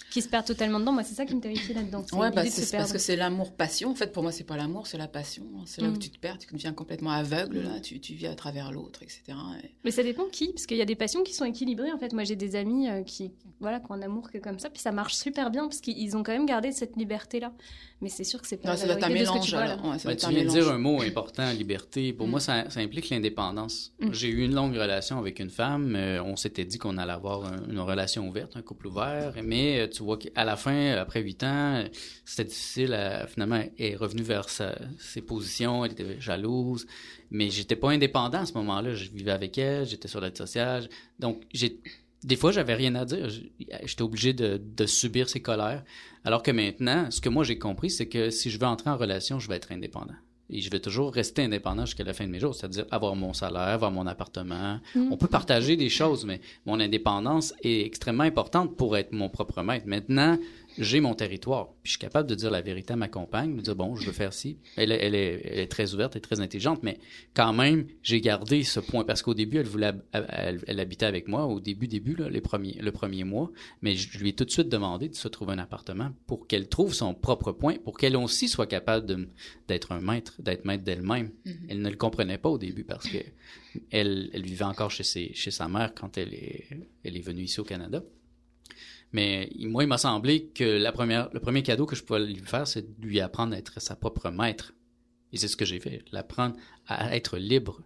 qui se perdent totalement dedans. Moi, c'est ça qui me terrifie là-dedans. C'est
Ouais,
l'idée de
c'est
se
parce
perdre.
que c'est l'amour-passion. En fait, pour moi, c'est pas l'amour, c'est la passion. C'est là où tu te perds, tu deviens complètement aveugle, là, tu vis à travers l'autre, etc.
Mais ça dépend qui, parce qu'il y a des passions qui sont équilibrées. En fait, moi, j'ai des amis qui ont un amour que comme ça, puis ça marche super bien, parce qu'ils ont quand même gardé cette liberté-là. Mais c'est sûr que c'est pas
Non, ça doit être un
de ce que tu
mélange,
vois, là.
alors. Ouais, ça doit être
Tu
un
viens de
mélange.
dire un mot important, liberté. Pour moi, ça implique l'indépendance. J'ai eu une longue relation avec une femme. On s'était dit qu'on allait avoir une relation ouverte, un couple ouvert. Mais tu vois qu'à la fin, après 8 ans, c'était difficile. Finalement, elle est revenue vers ses positions. Elle était jalouse. Mais j'étais pas indépendant à ce moment-là. Je vivais avec elle. J'étais sur l'aide sociale. Donc, des fois, j'avais rien à dire. J'étais obligé de subir ses colères. Alors que maintenant, ce que moi j'ai compris, c'est que si je veux entrer en relation, je vais être indépendant. Et je vais toujours rester indépendant jusqu'à la fin de mes jours, c'est-à-dire avoir mon salaire, avoir mon appartement. On peut partager des choses, mais mon indépendance est extrêmement importante pour être mon propre maître. Maintenant, j'ai mon territoire. Puis je suis capable de dire la vérité à ma compagne, de dire, bon, je veux faire ci. Elle est très ouverte et très intelligente, mais quand même, j'ai gardé ce point. Parce qu'au début, elle habitait avec moi, au début, là, le premier mois. Mais je lui ai tout de suite demandé de se trouver un appartement pour qu'elle trouve son propre point, pour qu'elle aussi soit capable d'être maître d'elle-même. Elle ne le comprenait pas au début parce que elle vivait encore chez sa mère quand elle est venue ici au Canada. Mais moi, il m'a semblé que le premier cadeau que je pouvais lui faire, c'est de lui apprendre à être sa propre maître. Et c'est ce que j'ai fait, l'apprendre à être libre.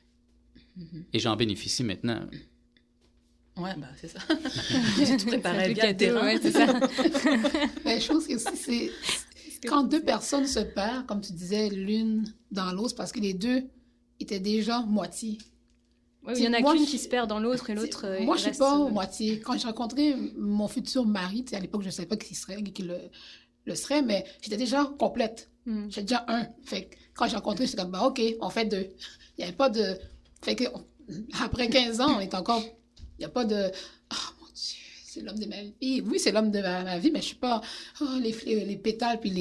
Et j'en bénéficie maintenant.
Ouais, c'est ça. Tu te préparais bien le terrain.
Ouais, c'est ça.
Mais je pense que c'est quand deux personnes se perdent, comme tu disais, l'une dans l'autre, parce que les deux étaient déjà moitié.
Ouais, il y en a qu'une qui se perd dans l'autre et l'autre.
Moi, je ne suis pas moitié. Quand j'ai rencontré mon futur mari, à l'époque, je ne savais pas qui le serait, mais j'étais déjà complète. J'étais déjà un. Fait que quand j'ai rencontré, j'étais comme, OK, on fait deux. Il n'y avait pas de. Fait que, après 15 ans, on est encore. Il n'y a pas de. Oh mon Dieu, c'est l'homme de ma vie. Oui, c'est l'homme de ma vie, mais je ne suis pas. Les pétales puis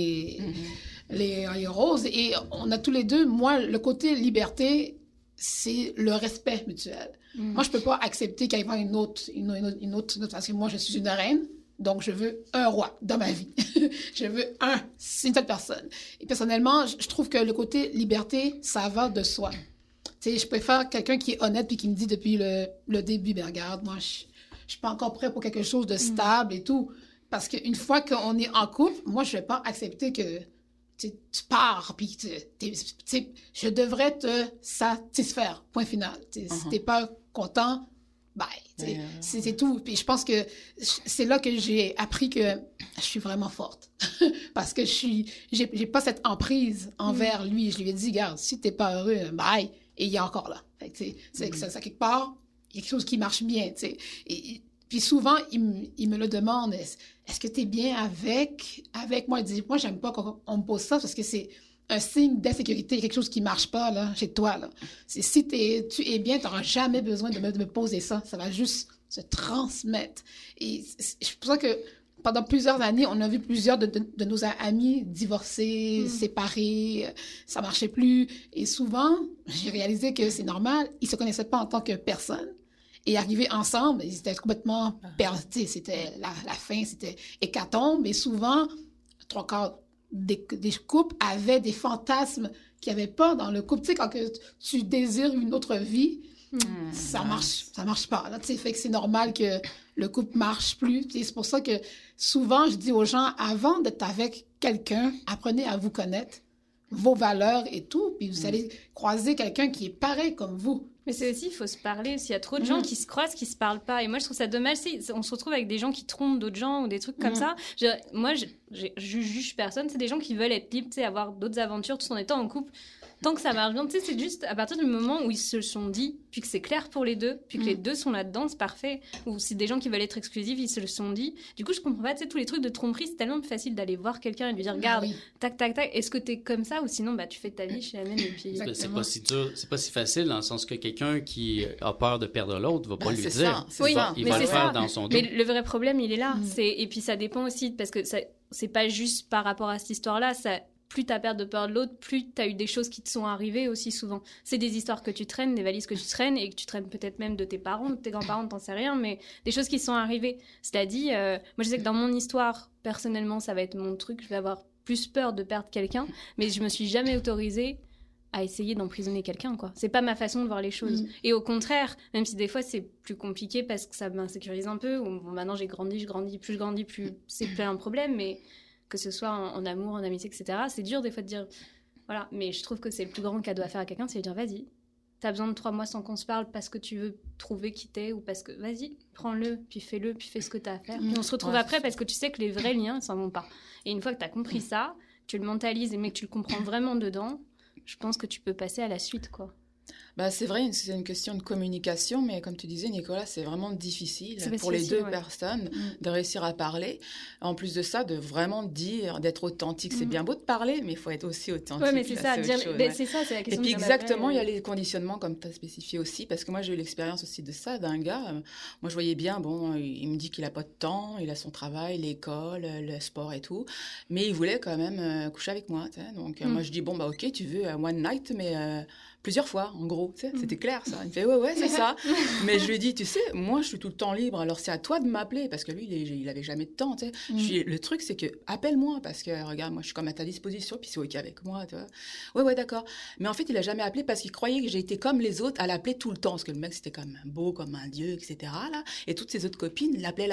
les roses. Et on a tous les deux, moi, le côté liberté, c'est le respect mutuel. Moi, je peux pas accepter qu'il y ait une autre, parce que moi, je suis une reine, donc je veux un roi dans ma vie. Je veux c'est une seule personne. Et personnellement, je trouve que le côté liberté, ça va de soi. Tu sais, je préfère quelqu'un qui est honnête puis qui me dit depuis le début, ben regarde, moi, je suis pas encore prêt pour quelque chose de stable et tout. Parce qu'une fois qu'on est en couple, moi, je vais pas accepter que tu pars, puis je devrais te satisfaire, point final. Si t'es pas content, bye. C'est tout. Puis je pense que c'est là que j'ai appris que je suis vraiment forte. Parce que j'ai pas cette emprise envers lui. Je lui ai dit, regarde, si t'es pas heureux, bye. Et il est encore là. Fait que, c'est que ça, quelque part, il y a quelque chose qui marche bien, Et puis souvent, il me le demande, est-ce que tu es bien avec moi? Il dit, moi, j'aime pas qu'on me pose ça parce que c'est un signe d'insécurité, quelque chose qui marche pas là, chez toi. Là. Si tu es bien, tu n'auras jamais besoin de me poser ça. Ça va juste se transmettre. Et je pense que pendant plusieurs années, on a vu plusieurs de nos amis divorcer, séparés, ça marchait plus. Et souvent, j'ai réalisé que c'est normal, ils se connaissaient pas en tant que personne. Et arrivés ensemble, ils étaient complètement perdus. C'était la fin, c'était hécatombe. Et souvent, 3/4 des couples avaient des fantasmes qu'il n'y avait pas dans le couple. Tu sais, quand tu désires une autre vie, ça marche pas. Là, tu sais, fait que c'est normal que le couple marche plus. Et c'est pour ça que souvent, je dis aux gens, avant d'être avec quelqu'un, apprenez à vous connaître, vos valeurs et tout, puis vous allez croiser quelqu'un qui est pareil comme vous.
Mais c'est aussi, il faut se parler. S'il y a trop de gens qui se croisent, qui se parlent pas. Et moi, je trouve ça dommage. On se retrouve avec des gens qui trompent d'autres gens ou des trucs comme ça. Moi, je juge personne. C'est des gens qui veulent être libres, avoir d'autres aventures tout en étant en couple. Tant que ça marche bien, c'est juste à partir du moment où ils se sont dit, puis que c'est clair pour les deux, puis que les deux sont là-dedans, c'est parfait. Ou c'est des gens qui veulent être exclusifs, ils se le sont dit. Du coup, je comprends pas, tous les trucs de tromperie, c'est tellement plus facile d'aller voir quelqu'un et lui dire, regarde, tac, tac, tac, est-ce que t'es comme ça? Ou sinon, tu fais ta vie chez la mienne et puis...
C'est pas si dur, c'est pas si facile dans le sens que quelqu'un qui a peur de perdre l'autre va pas lui dire. Il va le faire dans son dos.
Mais le vrai problème, il est là. Et puis ça dépend aussi, parce que c'est pas juste par rapport à cette histoire-là, plus t'as peur de peur de l'autre, plus t'as eu des choses qui te sont arrivées aussi souvent. C'est des histoires que tu traînes, des valises que tu traînes, et que tu traînes peut-être même de tes parents, de tes grands-parents, t'en sais rien, mais des choses qui sont arrivées. Cela dit, moi je sais que dans mon histoire, personnellement, ça va être mon truc, je vais avoir plus peur de perdre quelqu'un, mais je me suis jamais autorisée à essayer d'emprisonner quelqu'un, quoi. C'est pas ma façon de voir les choses. Et au contraire, même si des fois c'est plus compliqué parce que ça m'insécurise un peu, ou bon, maintenant j'ai grandi, plus je grandis, plus c'est plein de problèmes, mais que ce soit en amour, en amitié, etc., c'est dur des fois de dire, voilà, mais je trouve que c'est le plus grand cadeau à faire à quelqu'un, c'est de dire, vas-y, t'as besoin de 3 mois sans qu'on se parle parce que tu veux trouver qui t'es, ou parce que, vas-y, prends-le, puis fais-le, puis fais ce que t'as à faire. Puis on se retrouve après parce que tu sais que les vrais liens, ils s'en vont pas. Et une fois que t'as compris ça, tu le mentalises, mais que tu le comprends vraiment dedans, je pense que tu peux passer à la suite, quoi.
Bah, c'est vrai, c'est une question de communication, mais comme tu disais, Nicolas, c'est vraiment difficile pour les deux personnes de réussir à parler. En plus de ça, de vraiment dire, d'être authentique. C'est bien beau de parler, mais il faut être aussi authentique.
Oui, mais c'est ça, c'est ça, c'est la question.
Et puis exactement, il y a les conditionnements, comme tu as spécifié aussi, parce que moi, j'ai eu l'expérience aussi de ça, d'un gars. Moi, je voyais bien, bon, il me dit qu'il n'a pas de temps, il a son travail, l'école, le sport et tout, mais il voulait quand même coucher avec moi. Donc, moi, je dis, bon, bah, ok, tu veux one night, mais plusieurs fois, en gros. C'était clair, ça. Il me fait, ouais, c'est ça. Mais je lui ai dit, tu sais, moi, je suis tout le temps libre, alors c'est à toi de m'appeler, parce que lui, il avait jamais de temps, tu sais. Le truc, c'est que, appelle-moi, parce que, regarde, moi, je suis comme à ta disposition, puis c'est OK avec moi, tu vois. Ouais, d'accord. Mais en fait, il a jamais appelé parce qu'il croyait que j'ai été comme les autres à l'appeler tout le temps, parce que le mec, c'était comme un beau, comme un dieu, etc., là. Et toutes ses autres copines l'appelaient.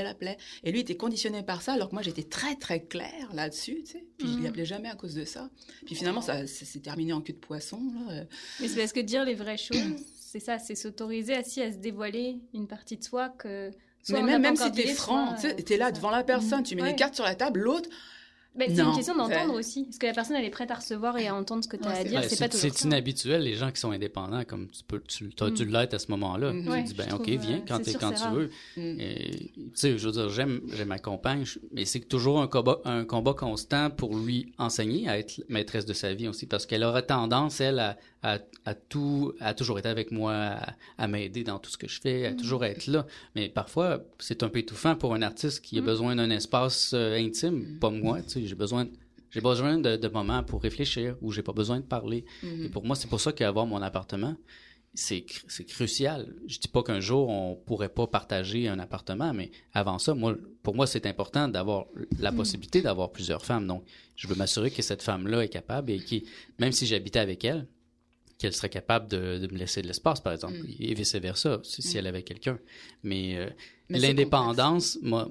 Et lui, il était conditionné par ça, alors que moi, j'étais très, très claire là-dessus, tu sais. Puis je l'appelais jamais à cause de ça. Puis finalement, ça s'est terminé en queue de poisson, là.
Mais c'est parce que dire les vraies choses, c'est ça, c'est s'autoriser à se dévoiler une partie de soi que...
Mais même si t'es franc, t'es là devant la personne, tu mets les cartes sur la table, l'autre...
Ben, c'est une question d'entendre aussi. Est-ce que la personne, elle est prête à recevoir et à entendre ce que tu as à dire? C'est pas toujours
c'est inhabituel, les gens qui sont indépendants, comme tu dû l'être à ce moment-là. Tu dis, ben, OK, viens quand tu veux. Tu sais, je veux dire, j'aime ma compagne, mais c'est toujours un combat constant pour lui enseigner à être maîtresse de sa vie aussi, parce qu'elle aurait tendance, elle, à toujours être avec moi, à m'aider dans tout ce que je fais, à toujours être là. Mais parfois, c'est un peu étouffant pour un artiste qui a besoin d'un espace intime, pas moi, tu sais. J'ai besoin de moments pour réfléchir, où j'ai pas besoin de parler. Et pour moi, c'est pour ça qu'avoir mon appartement, c'est crucial. Je dis pas qu'un jour, on pourrait pas partager un appartement, mais avant ça, pour moi, c'est important d'avoir la possibilité d'avoir plusieurs femmes. Donc, je veux m'assurer que cette femme-là est capable et même si j'habitais avec elle, qu'elle serait capable de me laisser de l'espace, par exemple, et vice-versa, si elle avait quelqu'un. Mais l'indépendance m'a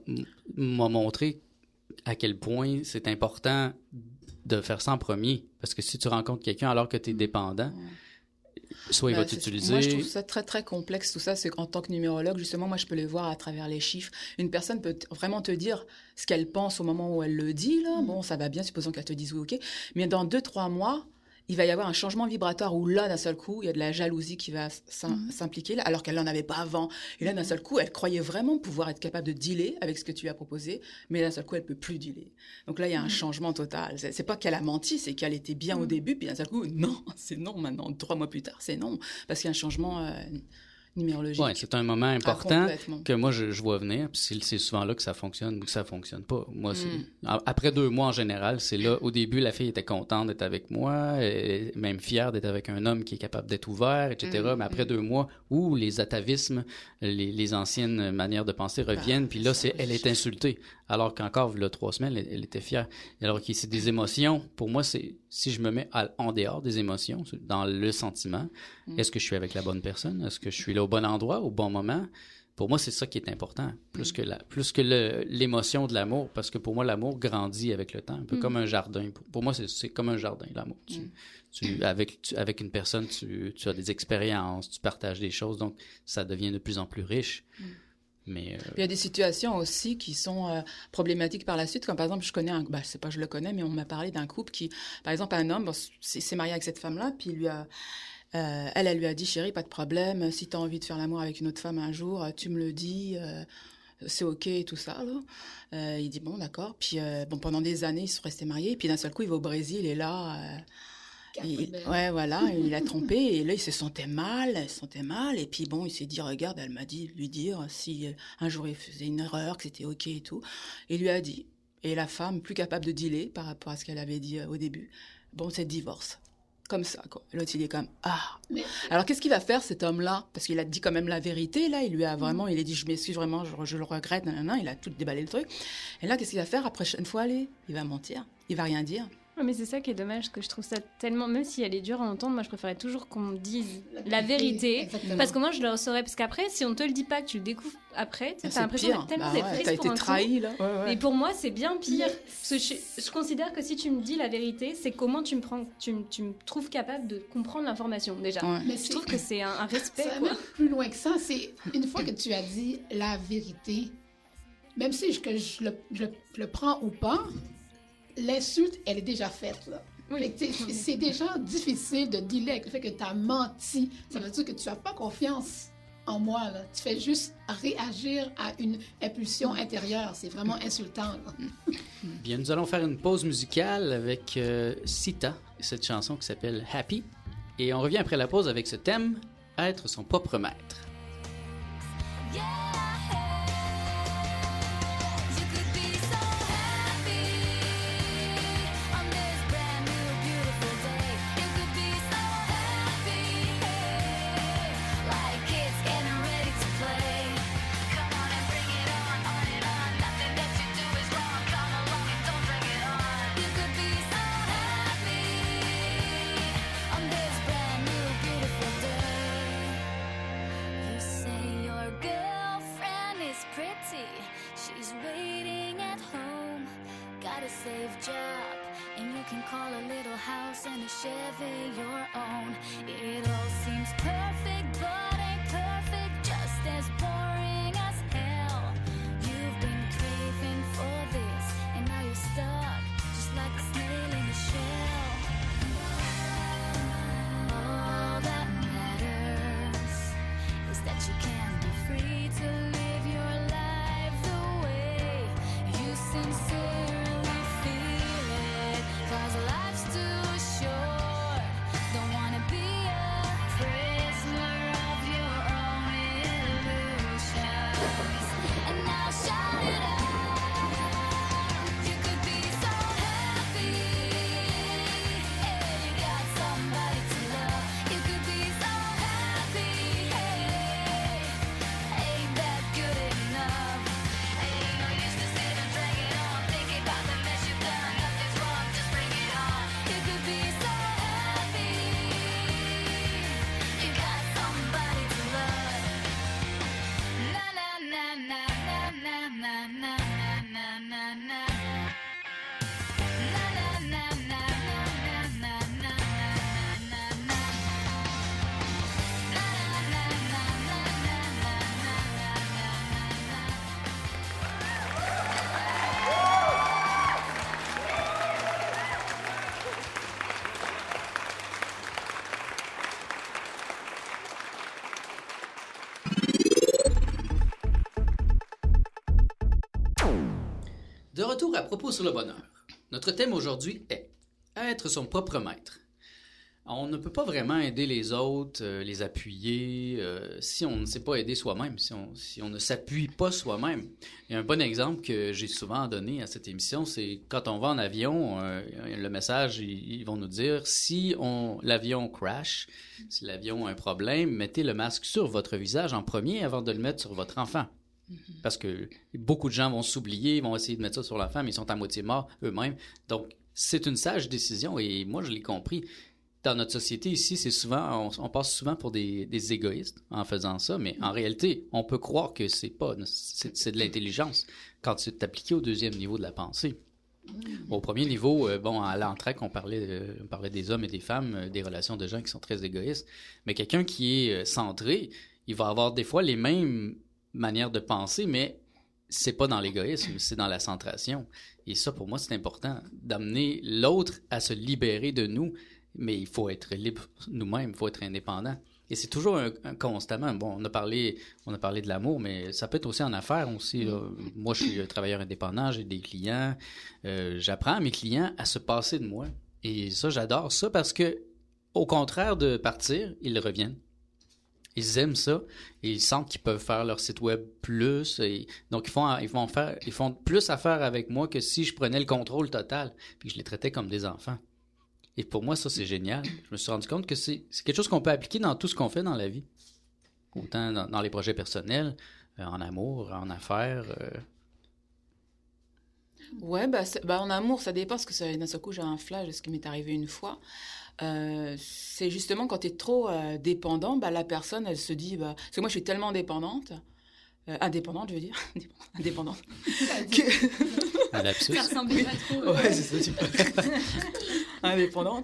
montré à quel point c'est important de faire ça en premier. Parce que si tu rencontres quelqu'un alors que tu es dépendant, soit il va t'utiliser...
Moi, je trouve ça très, très complexe, tout ça. C'est qu'en tant que numérologue, justement, moi, je peux le voir à travers les chiffres. Une personne peut vraiment te dire ce qu'elle pense au moment où elle le dit, là. Bon, ça va bien, supposons qu'elle te dise oui, OK. Mais dans 2-3 mois... il va y avoir un changement vibratoire où là, d'un seul coup, il y a de la jalousie qui va s'impliquer, là, alors qu'elle n'en avait pas avant. Et là, d'un seul coup, elle croyait vraiment pouvoir être capable de dealer avec ce que tu lui as proposé, mais d'un seul coup, elle peut plus dealer. Donc là, il y a un changement total. C'est pas qu'elle a menti, c'est qu'elle était bien au début, puis d'un seul coup, non, c'est non maintenant. 3 mois plus tard, c'est non. Parce qu'il y a un changement numérologique.
Oui, c'est un moment important que moi, je vois venir. Puis c'est souvent là que ça fonctionne ou que ça fonctionne pas. Moi, après 2 mois en général, c'est là. Au début, la fille était contente d'être avec moi, et même fière d'être avec un homme qui est capable d'être ouvert, etc. Mais après 2 mois, où les atavismes, les anciennes manières de penser reviennent, puis là, elle est insultée. Alors qu'encore, il y a 3 semaines, elle était fière. Alors que c'est des émotions. Pour moi, c'est si je me mets en dehors des émotions, dans le sentiment, est-ce que je suis avec la bonne personne? Est-ce que je suis là au bon endroit, au bon moment? Pour moi, c'est ça qui est important, plus que l'émotion de l'amour, parce que pour moi, l'amour grandit avec le temps, un peu comme un jardin. Pour moi, c'est comme un jardin, l'amour. Avec une personne, tu as des expériences, tu partages des choses, donc ça devient de plus en plus riche. Mais
il y a des situations aussi qui sont problématiques par la suite, comme par exemple, je connais je sais pas, je le connais, mais on m'a parlé d'un couple qui, par exemple, un homme s'est marié avec cette femme-là, puis elle lui a dit, chérie, pas de problème, si tu as envie de faire l'amour avec une autre femme un jour, tu me le dis, c'est OK et tout ça. Là. Il dit, bon, d'accord. Puis pendant des années, ils sont restés mariés, puis d'un seul coup, il va au Brésil, et là... ouais, voilà, il a trompé, et là, il se sentait mal, et puis bon, il s'est dit, regarde, elle m'a dit de lui dire si un jour il faisait une erreur, que c'était OK et tout, et il lui a dit. Et la femme, plus capable de dealer par rapport à ce qu'elle avait dit au début, bon, c'est divorce. Comme ça, quoi. L'autre, il est comme,
Mais-
Alors, qu'est-ce qu'il va faire, cet homme-là? Parce qu'il a dit quand même la vérité, là. Il lui a vraiment, il a dit, je m'excuse vraiment, je le regrette, nanana. Il a tout déballé le truc. Et là, qu'est-ce qu'il va faire? La prochaine fois, allez, il va mentir. Il va rien dire.
Ouais, mais c'est ça qui est dommage, que je trouve ça tellement... Même si elle est dure à entendre, moi, je préférais toujours qu'on me dise la vérité.
Exactement.
Parce que moi, je le saurais. Parce qu'après, si on te le dit pas, que tu le découvres après, tu sais, t'as l'impression d'être tellement des frises
T'as
pour
été
un
trahi, là.
coup. Et pour moi, c'est bien pire. Parce que je considère que si tu me dis la vérité, c'est comment tu me prends, tu me trouves capable de comprendre l'information, déjà.
Ouais.
Mais
Je trouve que c'est un respect,
ça va
quoi.
même plus loin que ça. C'est une fois que tu as dit la vérité, même si je le prends ou pas, l'insulte, elle est déjà faite, là.
Oui.
Fait que, tu sais, c'est déjà difficile de dealer avec le fait que tu as menti. Ça veut dire que tu n'as pas confiance en moi, là. Tu fais juste réagir à une impulsion intérieure. C'est vraiment insultant, là.
Bien, nous allons faire une pause musicale avec Sita, cette chanson qui s'appelle Happy. Et on revient après la pause avec ce thème, être son propre maître.
She's waiting at home, got a safe job, and you can call a little house and a Chevy your own. It all seems perfect, but ain't perfect, just as boring as hell. You've been craving for this, and now you're stuck, just like a snail in a shell. All that matters is that you can be free to live your life the way you sincerely feel it. 'Cause life's too short. Don't wanna be a prisoner of your own illusions. And now shout it out. You could be so happy. Yeah, you got somebody to love. You could be so happy. Hey, ain't that good enough? Ain't no use to sit and drag it on. Thinking about the mess you've done. Nothing's wrong, just bring it on. You could be so happy. You got somebody to love. Na na na na na na na na na na na. Na na na na na na na na na na. Na na na na na na na na.
De retour à propos sur le bonheur. Notre thème aujourd'hui est être son propre maître. On ne peut pas vraiment aider les autres, les appuyer, si on ne sait pas aider soi-même, si on ne s'appuie pas soi-même. Et un bon exemple que j'ai souvent donné à cette émission, c'est quand on va en avion, le message, ils vont nous dire, si l'avion crash, si l'avion a un problème, mettez le masque sur votre visage en premier avant de le mettre sur votre enfant. Parce que beaucoup de gens vont s'oublier, vont essayer de mettre ça sur l'enfant, mais ils sont à moitié morts eux-mêmes. Donc, c'est une sage décision et moi, je l'ai compris. Dans notre société ici, c'est souvent, on passe souvent pour des égoïstes en faisant ça, mais en réalité, on peut croire que c'est de l'intelligence quand c'est appliqué au deuxième niveau de la pensée. Au premier niveau, à l'entraque, on parlait des hommes et des femmes, des relations de gens qui sont très égoïstes, mais quelqu'un qui est centré, il va avoir des fois les mêmes manières de penser, mais c'est pas dans l'égoïsme, c'est dans la centration. Et ça, pour moi, c'est important d'amener l'autre à se libérer de nous, mais il faut être libre nous-mêmes, il faut être indépendant. Et c'est toujours constamment. Bon, on a parlé de l'amour, mais ça peut être aussi en affaires aussi. Là. Moi, je suis un travailleur indépendant, j'ai des clients. J'apprends à mes clients à se passer de moi. Et ça, j'adore ça parce que, au contraire de partir, ils reviennent. Ils aiment ça et ils sentent qu'ils peuvent faire leur site web plus. Et donc, ils font plus affaire avec moi que si je prenais le contrôle total puis que je les traitais comme des enfants. Et pour moi, ça, c'est génial. Je me suis rendu compte que c'est quelque chose qu'on peut appliquer dans tout ce qu'on fait dans la vie. Autant dans les projets personnels, en amour, en affaires.
Ouais, en amour, ça dépend, parce que d'un seul coup, j'ai un flash de ce qui m'est arrivé une fois. C'est justement quand tu es trop dépendant, la personne, elle se dit... parce que moi, je suis tellement indépendante, je veux dire, indépendante, que...
Un lapsus.
Ça ressemblait pas trop.
Ouais, c'est ça, tu peux. Indépendante,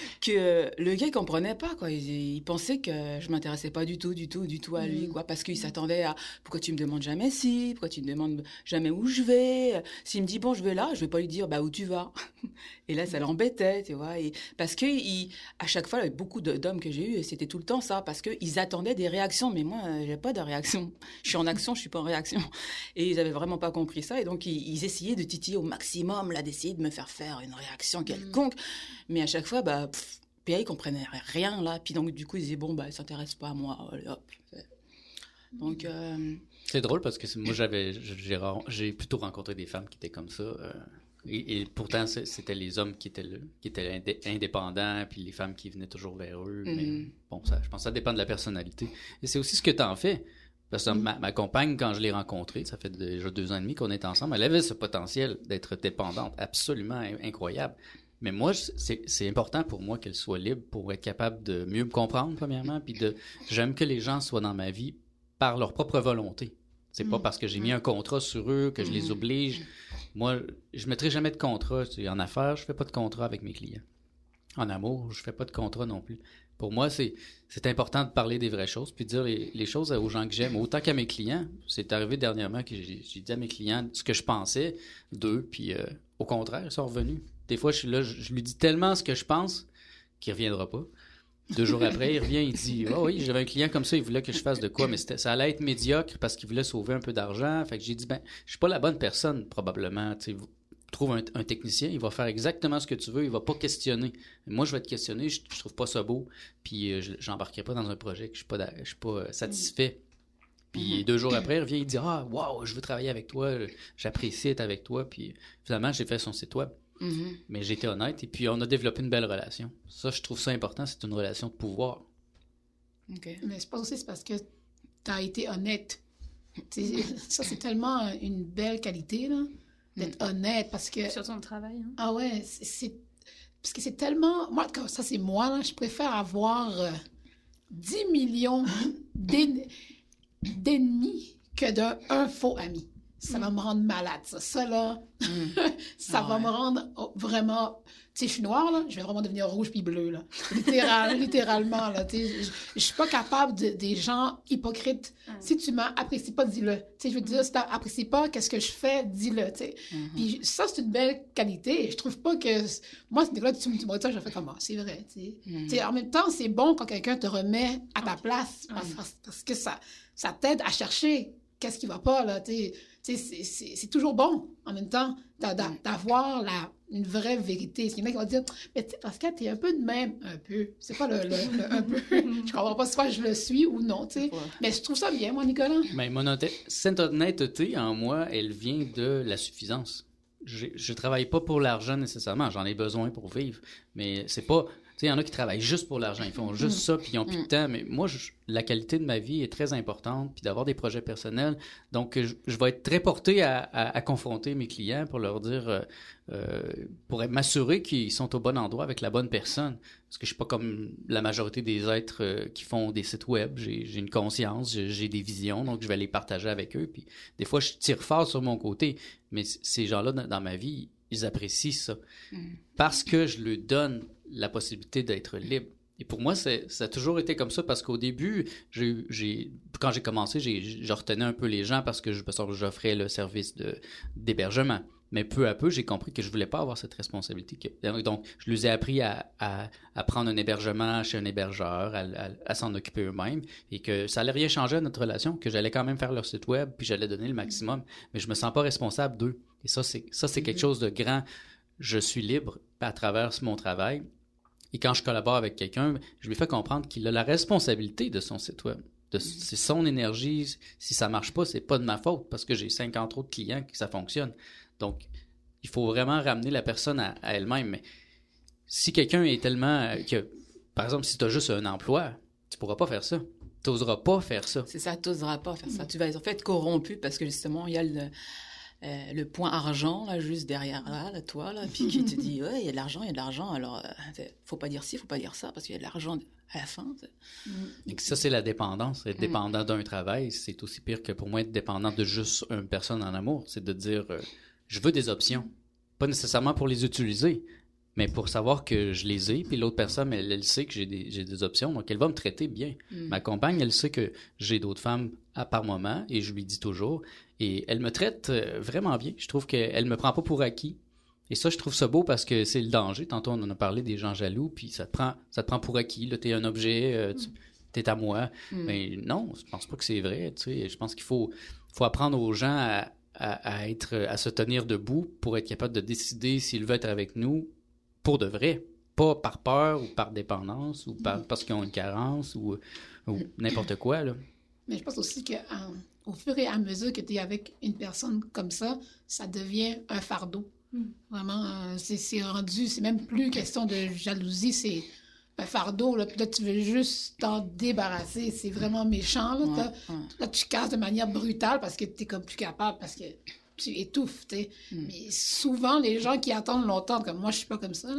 que le gars, il comprenait pas, quoi. Il pensait que je m'intéressais pas du tout à lui, quoi. Parce qu'il s'attendait à pourquoi tu me demandes jamais si, pourquoi tu me demandes jamais où je vais. S'il me dit, bon, je vais là, je vais pas lui dire, où tu vas. Et là, ça l'embêtait, tu vois. Et parce que, à chaque fois, avec beaucoup d'hommes que j'ai eus, c'était tout le temps ça. Parce qu'ils attendaient des réactions. Mais moi, j'ai pas de réaction. Je suis en action, je suis pas en réaction. Et ils avaient vraiment pas compris ça. Et donc, ils essayaient de titiller au maximum, là, d'essayer de me faire une réaction quelconque. Mais à chaque fois, puis ils comprenaient rien, là. Puis donc, du coup, ils disaient, bon, ils s'intéressent pas à moi. Allez, hop. Donc...
C'est drôle parce que moi, j'ai plutôt rencontré des femmes qui étaient comme ça. Et pourtant, c'était les hommes qui étaient indépendants, puis les femmes qui venaient toujours vers eux. Mais bon, je pense que ça dépend de la personnalité. Et c'est aussi ce que tu en fais. Parce que ma compagne, quand je l'ai rencontrée, ça fait déjà 2 ans et demi qu'on est ensemble, elle avait ce potentiel d'être dépendante absolument incroyable. Mais moi, c'est important pour moi qu'elle soit libre pour être capable de mieux me comprendre, premièrement, puis j'aime que les gens soient dans ma vie par leur propre volonté. C'est pas parce que j'ai mis un contrat sur eux que je les oblige. Moi, je mettrai jamais de contrat. En affaires, je fais pas de contrat avec mes clients. En amour, je fais pas de contrat non plus. Pour moi, c'est important de parler des vraies choses puis de dire les choses aux gens que j'aime, autant qu'à mes clients. C'est arrivé dernièrement que j'ai dit à mes clients ce que je pensais d'eux, puis au contraire, ils sont revenus. Des fois, je suis là, je lui dis tellement ce que je pense qu'il reviendra pas. 2 jours après, il revient, il dit « Ah oui, j'avais un client comme ça, il voulait que je fasse de quoi, mais ça allait être médiocre parce qu'il voulait sauver un peu d'argent. » Fait que j'ai dit « Je suis pas la bonne personne, probablement. Trouve un technicien, il va faire exactement ce que tu veux, il va pas questionner. Moi, je vais te questionner, je trouve pas ça beau, puis j'embarquerai pas dans un projet que je suis pas satisfait. » Puis 2 jours après, il revient, il dit « Ah, wow, je veux travailler avec toi, j'apprécie être avec toi. » Puis finalement, j'ai fait son site web. Mais j'étais honnête et puis on a développé une belle relation. Ça, je trouve ça important, c'est une relation de pouvoir.
Okay. Mais je pense aussi c'est parce que tu as été honnête. Ça, c'est tellement une belle qualité, là, d'être honnête parce que...
Sur ton travail. Hein.
Ah ouais, parce que c'est tellement... Moi, ça, c'est moi, là, je préfère avoir 10 millions d'ennemis que d'un faux ami. Ça va me rendre malade, ça. Ça, là, ça va me rendre vraiment... Tu sais, je suis noire, là, je vais vraiment devenir rouge puis bleu, là. Littéralement, là. Tu sais, je suis pas capable des gens hypocrites. Si tu m'apprécies pas, dis-le. Tu sais, je veux dire, si tu n'apprécies pas qu'est-ce que je fais, dis-le, tu sais. Puis ça, c'est une belle qualité. Et je trouve pas que... Moi, là, tu me dis ça, je fais comme « c'est vrai, tu sais. Tu sais, en même temps, c'est bon quand quelqu'un te remet à ta place parce que ça t'aide à chercher qu'est-ce qui va pas, là, tu sais. C'est toujours bon, en même temps, d'avoir une vraie vérité. Il y en a qui vont dire, mais tu sais, Pascal, t'es un peu de même, un peu. C'est pas le un peu. Je comprends pas si je le suis ou non, tu sais. Mais je trouve ça bien, moi, Nicolas.
Mais cette honnêteté en moi, elle vient de la suffisance. Je travaille pas pour l'argent nécessairement, j'en ai besoin pour vivre, mais c'est pas... Tu sais, il y en a qui travaillent juste pour l'argent, ils font juste ça, puis ils n'ont plus de temps. Mais moi, la qualité de ma vie est très importante, puis d'avoir des projets personnels. Donc, je vais être très porté à confronter mes clients pour leur dire, pour m'assurer qu'ils sont au bon endroit avec la bonne personne. Parce que je suis pas comme la majorité des êtres qui font des sites web. J'ai une conscience, j'ai des visions, donc je vais les partager avec eux. Puis des fois, je tire fort sur mon côté, mais ces gens-là, dans ma vie, ils apprécient ça. Parce que je leur donne la possibilité d'être libre. Et pour moi, ça a toujours été comme ça parce qu'au début, quand j'ai commencé, je retenais un peu les gens parce que j'offrais le service d'hébergement. Mais peu à peu, j'ai compris que je voulais pas avoir cette responsabilité. Donc, je leur ai appris à prendre un hébergement chez un hébergeur, à s'en occuper eux-mêmes et que ça allait rien changer à notre relation, que j'allais quand même faire leur site web puis j'allais donner le maximum. Mais je me sens pas responsable d'eux. Et ça, c'est quelque chose de grand. Je suis libre à travers mon travail. Et quand je collabore avec quelqu'un, je lui fais comprendre qu'il a la responsabilité de son site web. C'est son énergie. Si ça marche pas, c'est pas de ma faute parce que j'ai 50 autres clients que ça fonctionne. Donc, il faut vraiment ramener la personne à elle-même. Mais si quelqu'un est tellement... par exemple, si tu as juste un emploi, tu pourras pas faire ça. Tu n'oseras pas faire ça.
C'est ça, tu n'oseras pas faire ça. Tu vas en fait corrompu parce que justement, il y a le point argent, là, juste derrière là, toi, là, puis qui te dit, ouais, il y a de l'argent, alors faut pas dire ci, faut pas dire ça, parce qu'il y a de l'argent à la fin.
Et ça, c'est la dépendance. Être dépendant d'un travail, c'est aussi pire que pour moi être dépendant de juste une personne en amour. C'est de dire, je veux des options. Pas nécessairement pour les utiliser, mais pour savoir que je les ai, puis l'autre personne, elle sait que j'ai des options, donc elle va me traiter bien. Ma compagne, elle sait que j'ai d'autres femmes par moment, et je lui dis toujours, et elle me traite vraiment bien. Je trouve qu'elle me prend pas pour acquis. Et ça, je trouve ça beau parce que c'est le danger. Tantôt, on en a parlé des gens jaloux, puis ça te prend pour acquis. Là, t'es un objet, t'es à moi. Mais non, je pense pas que c'est vrai. Tu sais, je pense qu'il faut apprendre aux gens à se tenir debout pour être capable de décider s'ils veulent être avec nous pour de vrai. Pas par peur ou par dépendance ou parce qu'ils ont une carence ou n'importe quoi, là.
Mais je pense aussi qu'au fur et à mesure que tu es avec une personne comme ça devient un fardeau. Vraiment, c'est rendu, c'est même plus question de jalousie, c'est un fardeau. Là, puis là, tu veux juste t'en débarrasser. C'est vraiment méchant. Là, là, tu casses de manière brutale parce que tu es comme plus capable, parce que tu étouffes. Mais souvent, les gens qui attendent longtemps, comme moi, je suis pas comme ça. Là.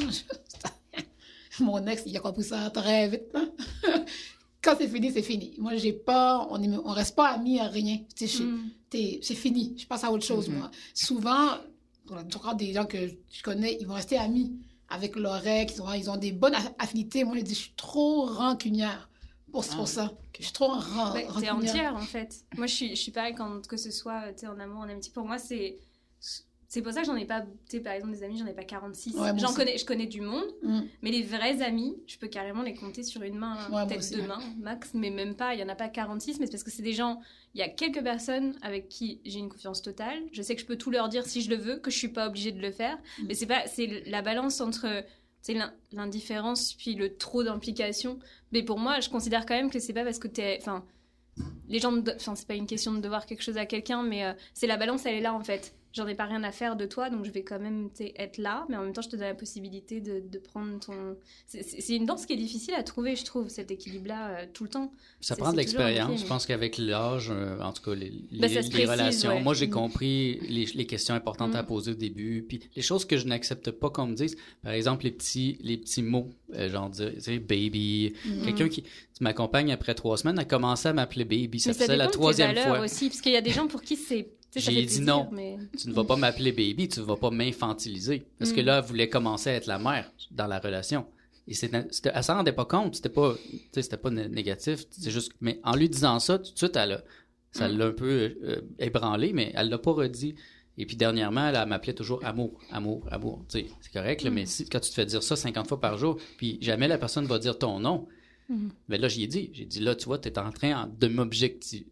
Mon ex, il a compris ça très vite. Là. Quand c'est fini, c'est fini. Moi, on reste pas amis à rien. C'est fini. Je passe à autre chose, moi. Souvent, des gens que je connais, ils vont rester amis avec leur ex. Ils ont des bonnes affinités. Moi, je dis, je suis trop rancunière pour ça. Je suis trop rancunière.
T'es entière, en fait. Moi, je suis pareil que ce soit en amour, en amitié. Pour moi, c'est pour ça que j'en ai pas, tu sais, par exemple, des amis, j'en ai pas 46. Ouais, je connais du monde, mais les vrais amis, je peux carrément les compter sur une main, peut-être deux mains, max, mais même pas, il y en a pas 46, mais c'est parce que c'est des gens, il y a quelques personnes avec qui j'ai une confiance totale. Je sais que je peux tout leur dire si je le veux, que je suis pas obligée de le faire, mais c'est la balance entre, tu sais, l'indifférence puis le trop d'implication. Mais pour moi, je considère quand même que c'est pas parce que les gens, c'est pas une question de devoir quelque chose à quelqu'un, mais c'est la balance, elle est là en fait. J'en ai pas rien à faire de toi, donc je vais quand même être là, mais en même temps, je te donne la possibilité de prendre ton... C'est une danse qui est difficile à trouver, je trouve, cet équilibre-là, tout le temps.
Ça prend de l'expérience. Okay, je pense qu'avec l'âge, en tout cas, les relations... Ouais. Moi, j'ai compris les questions importantes à poser au début, puis les choses que je n'accepte pas qu'on me dise. Par exemple, les petits mots, genre dire, tu sais, baby. Quelqu'un qui m'accompagne après 3 semaines a commencé à m'appeler baby. Ça faisait la 3e fois.
Aussi, parce qu'il y a des gens pour qui c'est...
J'ai dit non, tu ne vas pas m'appeler baby, tu ne vas pas m'infantiliser. Parce que là, elle voulait commencer à être la mère dans la relation. Et elle s'en rendait pas compte, c'était pas négatif, c'est juste... Mais en lui disant ça, tout de suite, ça l'a un peu ébranlé, mais elle l'a pas redit. Et puis dernièrement, elle m'appelait toujours amour. Tu sais, c'est correct, là, mais quand tu te fais dire ça 50 fois par jour, puis jamais la personne va dire ton nom, ben là, j'ai dit, là, tu vois, tu es en train de m'objectiver,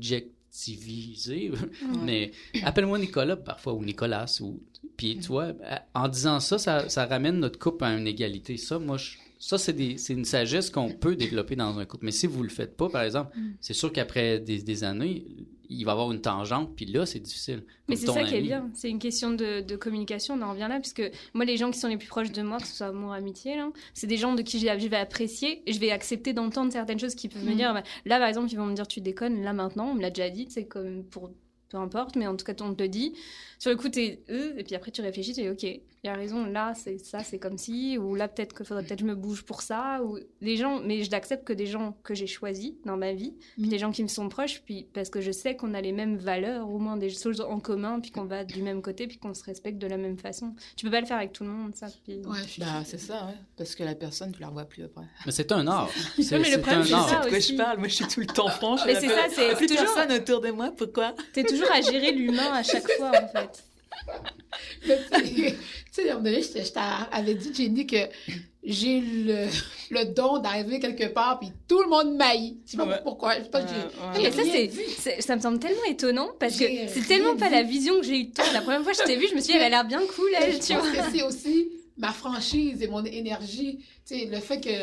mais appelle-moi Nicolas parfois ou Nicolas puis tu vois, en disant ça ramène notre couple à une égalité. Ça, moi, c'est une sagesse qu'on peut développer dans un couple. Mais si vous le faites pas, par exemple, c'est sûr qu'après des années, il va y avoir une tangente, puis là, c'est difficile.
Mais c'est ça qui est bien. C'est une question de communication, on en revient là, puisque moi, les gens qui sont les plus proches de moi, que ce soit amour, amitié, là, c'est des gens de qui je vais apprécier et je vais accepter d'entendre certaines choses qui peuvent me dire, là, par exemple, ils vont me dire, tu déconnes, là, maintenant, on me l'a déjà dit, c'est comme pour... Peu importe, mais en tout cas, on te le dit. Sur le coup, et puis après, tu réfléchis, tu dis, OK, il y a raison, là, c'est comme si, ou là, peut-être qu'il faudrait que je me bouge pour ça, ou les gens, mais je n'accepte que des gens que j'ai choisis dans ma vie, puis des gens qui me sont proches, puis parce que je sais qu'on a les mêmes valeurs, au moins des choses en commun, puis qu'on va du même côté, puis qu'on se respecte de la même façon. Tu peux pas le faire avec tout le monde, ça. Puis...
c'est ça, ouais, parce que la personne, tu la revois plus après.
Mais c'est un art.
Mais le problème, c'est ça de quoi je parle. Moi, je suis tout le temps franche.
Mais c'est ça, c'est
plus toujours... personne autour de moi, pourquoi?
T'es toujours à gérer l'humain à chaque fois, en fait.
Tu sais, à un moment donné, je t'avais dit, Jenny, que j'ai le don d'arriver quelque part, puis tout le monde m'haït. Je sais pas pourquoi.
Mais ça me semble tellement étonnant, parce que c'est tellement pas la vision que j'ai eue de toi. La première fois que je t'ai vue, je me suis dit, elle a l'air bien cool, elle, tu vois.
Je pense que c'est aussi ma franchise et mon énergie. Tu sais, le fait que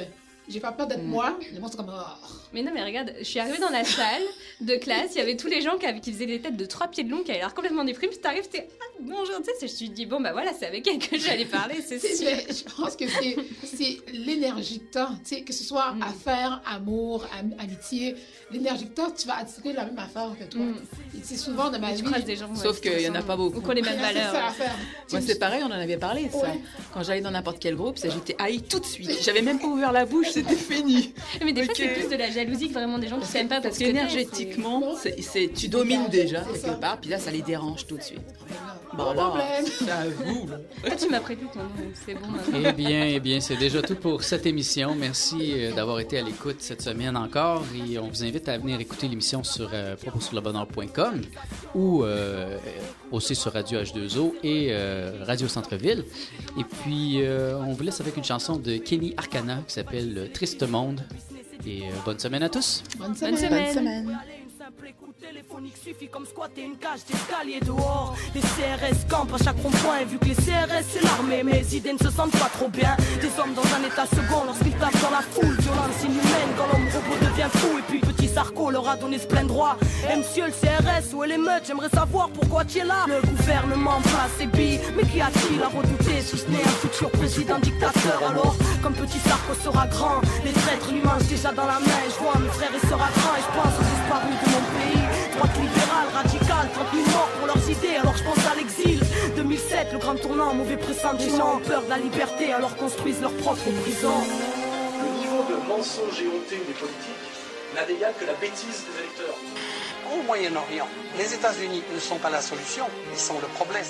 j'ai pas peur d'être moi. Les gens sont comme... Oh.
Mais non, mais regarde, je suis arrivée dans la salle de classe, il y avait tous les gens qui faisaient des têtes de 3 pieds de long, qui avaient l'air complètement déprimés, puis t'arrives, t'es bonjour, tu sais, je me suis dit, bon, bah voilà, c'est avec elle que j'allais parler, c'est sûr.
Je pense que c'est l'énergie que t'as, tu sais, que ce soit affaires, amour, amitié, l'énergie que t'as, tu vas attirer la même affaire que toi. Et c'est souvent dans ma vie...
Tu croises des gens...
Sauf qu'il y en a pas beaucoup.
Ou qu'on les mêmes valeurs.
C'est ça l'affaire.
Moi, c'est pareil, on en avait parlé de ça.
Ouais.
Quand j'allais dans n'importe quel groupe, j'étais haïe tout de suite. J'avais même pas ouvert la bouche, c'était fini.
Mais des fois, c'est plus de la jalousie que vraiment des gens qui s'aiment pas
Parce qu'énergétiquement, tu domines déjà quelque part, puis là, ça les dérange tout de suite.
Bon problème.
C'est à vous.
Ah, tu m'as prévu ton nom, c'est bon.
Eh bien, c'est déjà tout pour cette émission. Merci d'avoir été à l'écoute cette semaine encore. Et on vous invite à venir écouter l'émission sur proposurlebonheur.com ou aussi sur Radio H2O et Radio Centre-Ville. Et puis, on vous laisse avec une chanson de Kenny Arcana qui s'appelle Triste Monde. Et bonne semaine à tous.
Bonne semaine.
Bonne semaine.
Simple écoute téléphonique suffit comme squatter une cage d'escalier dehors. Les CRS campent à chaque rond-point vu que les CRS c'est l'armée. Mes idées ne se sentent pas trop bien. Des hommes dans un état second lorsqu'ils tapent dans la foule. Violence inhumaine quand l'homme robot devient fou. Et puis petit Sarko leur a donné ce plein droit. Monsieur le CRS, où est l'émeute? J'aimerais savoir pourquoi tu es là. Le gouvernement place ses billes. Mais qui a-t-il à redouter si ce n'est un futur président dictateur? Alors, comme petit Sarko sera grand, les traîtres lui mangent déjà dans la main. Je vois mes frères et sœurs à cran et je pense aux disparus de mon pays. Droite libérale, radicale, 30 000 morts pour leurs idées, alors je pense à l'exil. 2007, le grand tournant, mauvais pressentiment, peur de la liberté, alors construisent leur propre prison.
Le niveau de mensonge et honté des politiques n'a d'égal que la bêtise des électeurs.
Au Moyen-Orient, les États-Unis ne sont pas la solution, ils sont le problème.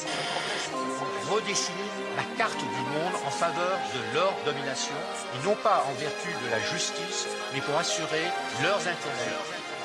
Redessiner la carte du monde en faveur de leur domination, et non pas en vertu de la justice, mais pour assurer leurs intérêts.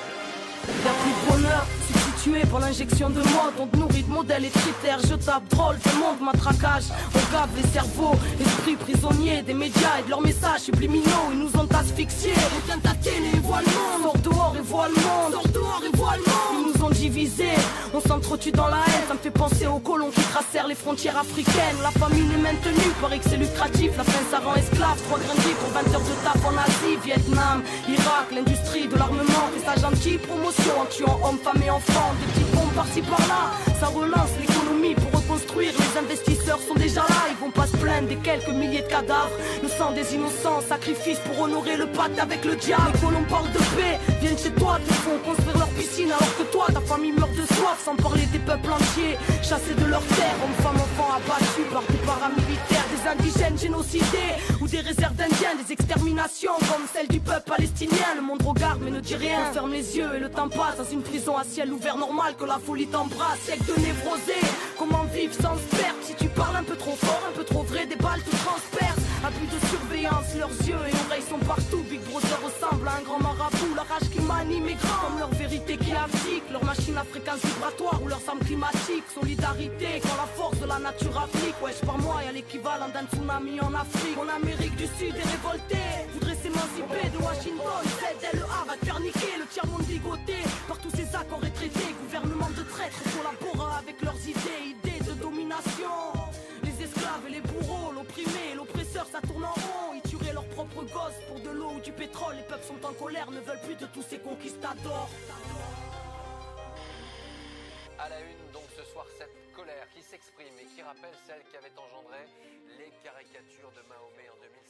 Y'a plus de bonheur, substitué par l'injection de mode. On te nourrit de modèles et de critères. Je tape drôle, tout le monde matraquage. On gave les cerveaux, esprits prisonniers des médias et de leurs messages subliminaux. Ils nous ont asphyxiés. Éteins ta télé et vois le monde. Sors dehors et vois le monde. Sors dehors et vois le monde. Ils nous ont divisés. On s'entretue dans la haine. Ça me fait penser aux colons qui tracèrent les frontières africaines. La famine est maintenue, paraît que c'est lucratif. La faim ça rend esclave. 3 grains de vie pour 20 heures de taf en Asie, Vietnam, Irak, l'industrie de l'armement fait sa gentille promotion en tuant hommes, femmes et enfants. Des petites bombes par-ci par-là, ça relance l'économie pour reconstruire. Les investisseurs sont déjà là, ils vont pas se plaindre des quelques milliers de cadavres. Le sang des innocents, sacrifice pour honorer le pacte avec le diable. Les colons parlent de paix, viennent chez toi, te font construire leur piscine alors que toi, ta famille meurt de soif. Sans parler des peuples entiers, chassés de leurs terres, hommes, femmes, enfants abattus par des paramilitaires, des indigènes génocidés ou des réserves d'indiens, des exterminations comme celle du peuple palestinien. Le monde regarde mais ne dit rien, on ferme les yeux et le temps passe dans une prison à ciel ouvert normal que la folie t'embrasse. Siècle de névrosé, comment vivre sans se perdre? Si tu parles un peu trop fort, un peu trop vrai, des balles te transpercent. Abus de surveillance, leurs yeux et oreilles sont partout. Big Brother ressemble à un grand marabout. La rage qui m'anime est grande, comme leur vérité qui abdique. Leur machine à fréquence vibratoire ou leur arme climatique. Solidarité quand la force de la nature applique. Wesh, par moi y'a l'équivalent d'un tsunami en Afrique. En Amérique du Sud est révolté, voudrait s'émanciper de Washington. ZLEA va te faire niquer, le tiers-monde ligoté par tous ces accords retraités. Gouvernement de traîtres collaborant avec leurs idées de domination. Les esclaves et les bourreaux, l'opprimé et l'oppresseur, ça tourne en rond. Ils tueraient leurs propres gosses pour de l'eau ou du pétrole. Les peuples sont en colère, ne veulent plus de tous ces conquistadors.
À la une, donc ce soir, cette colère qui s'exprime et qui rappelle celle qui avait engendré les caricatures de Mahomet en 2007.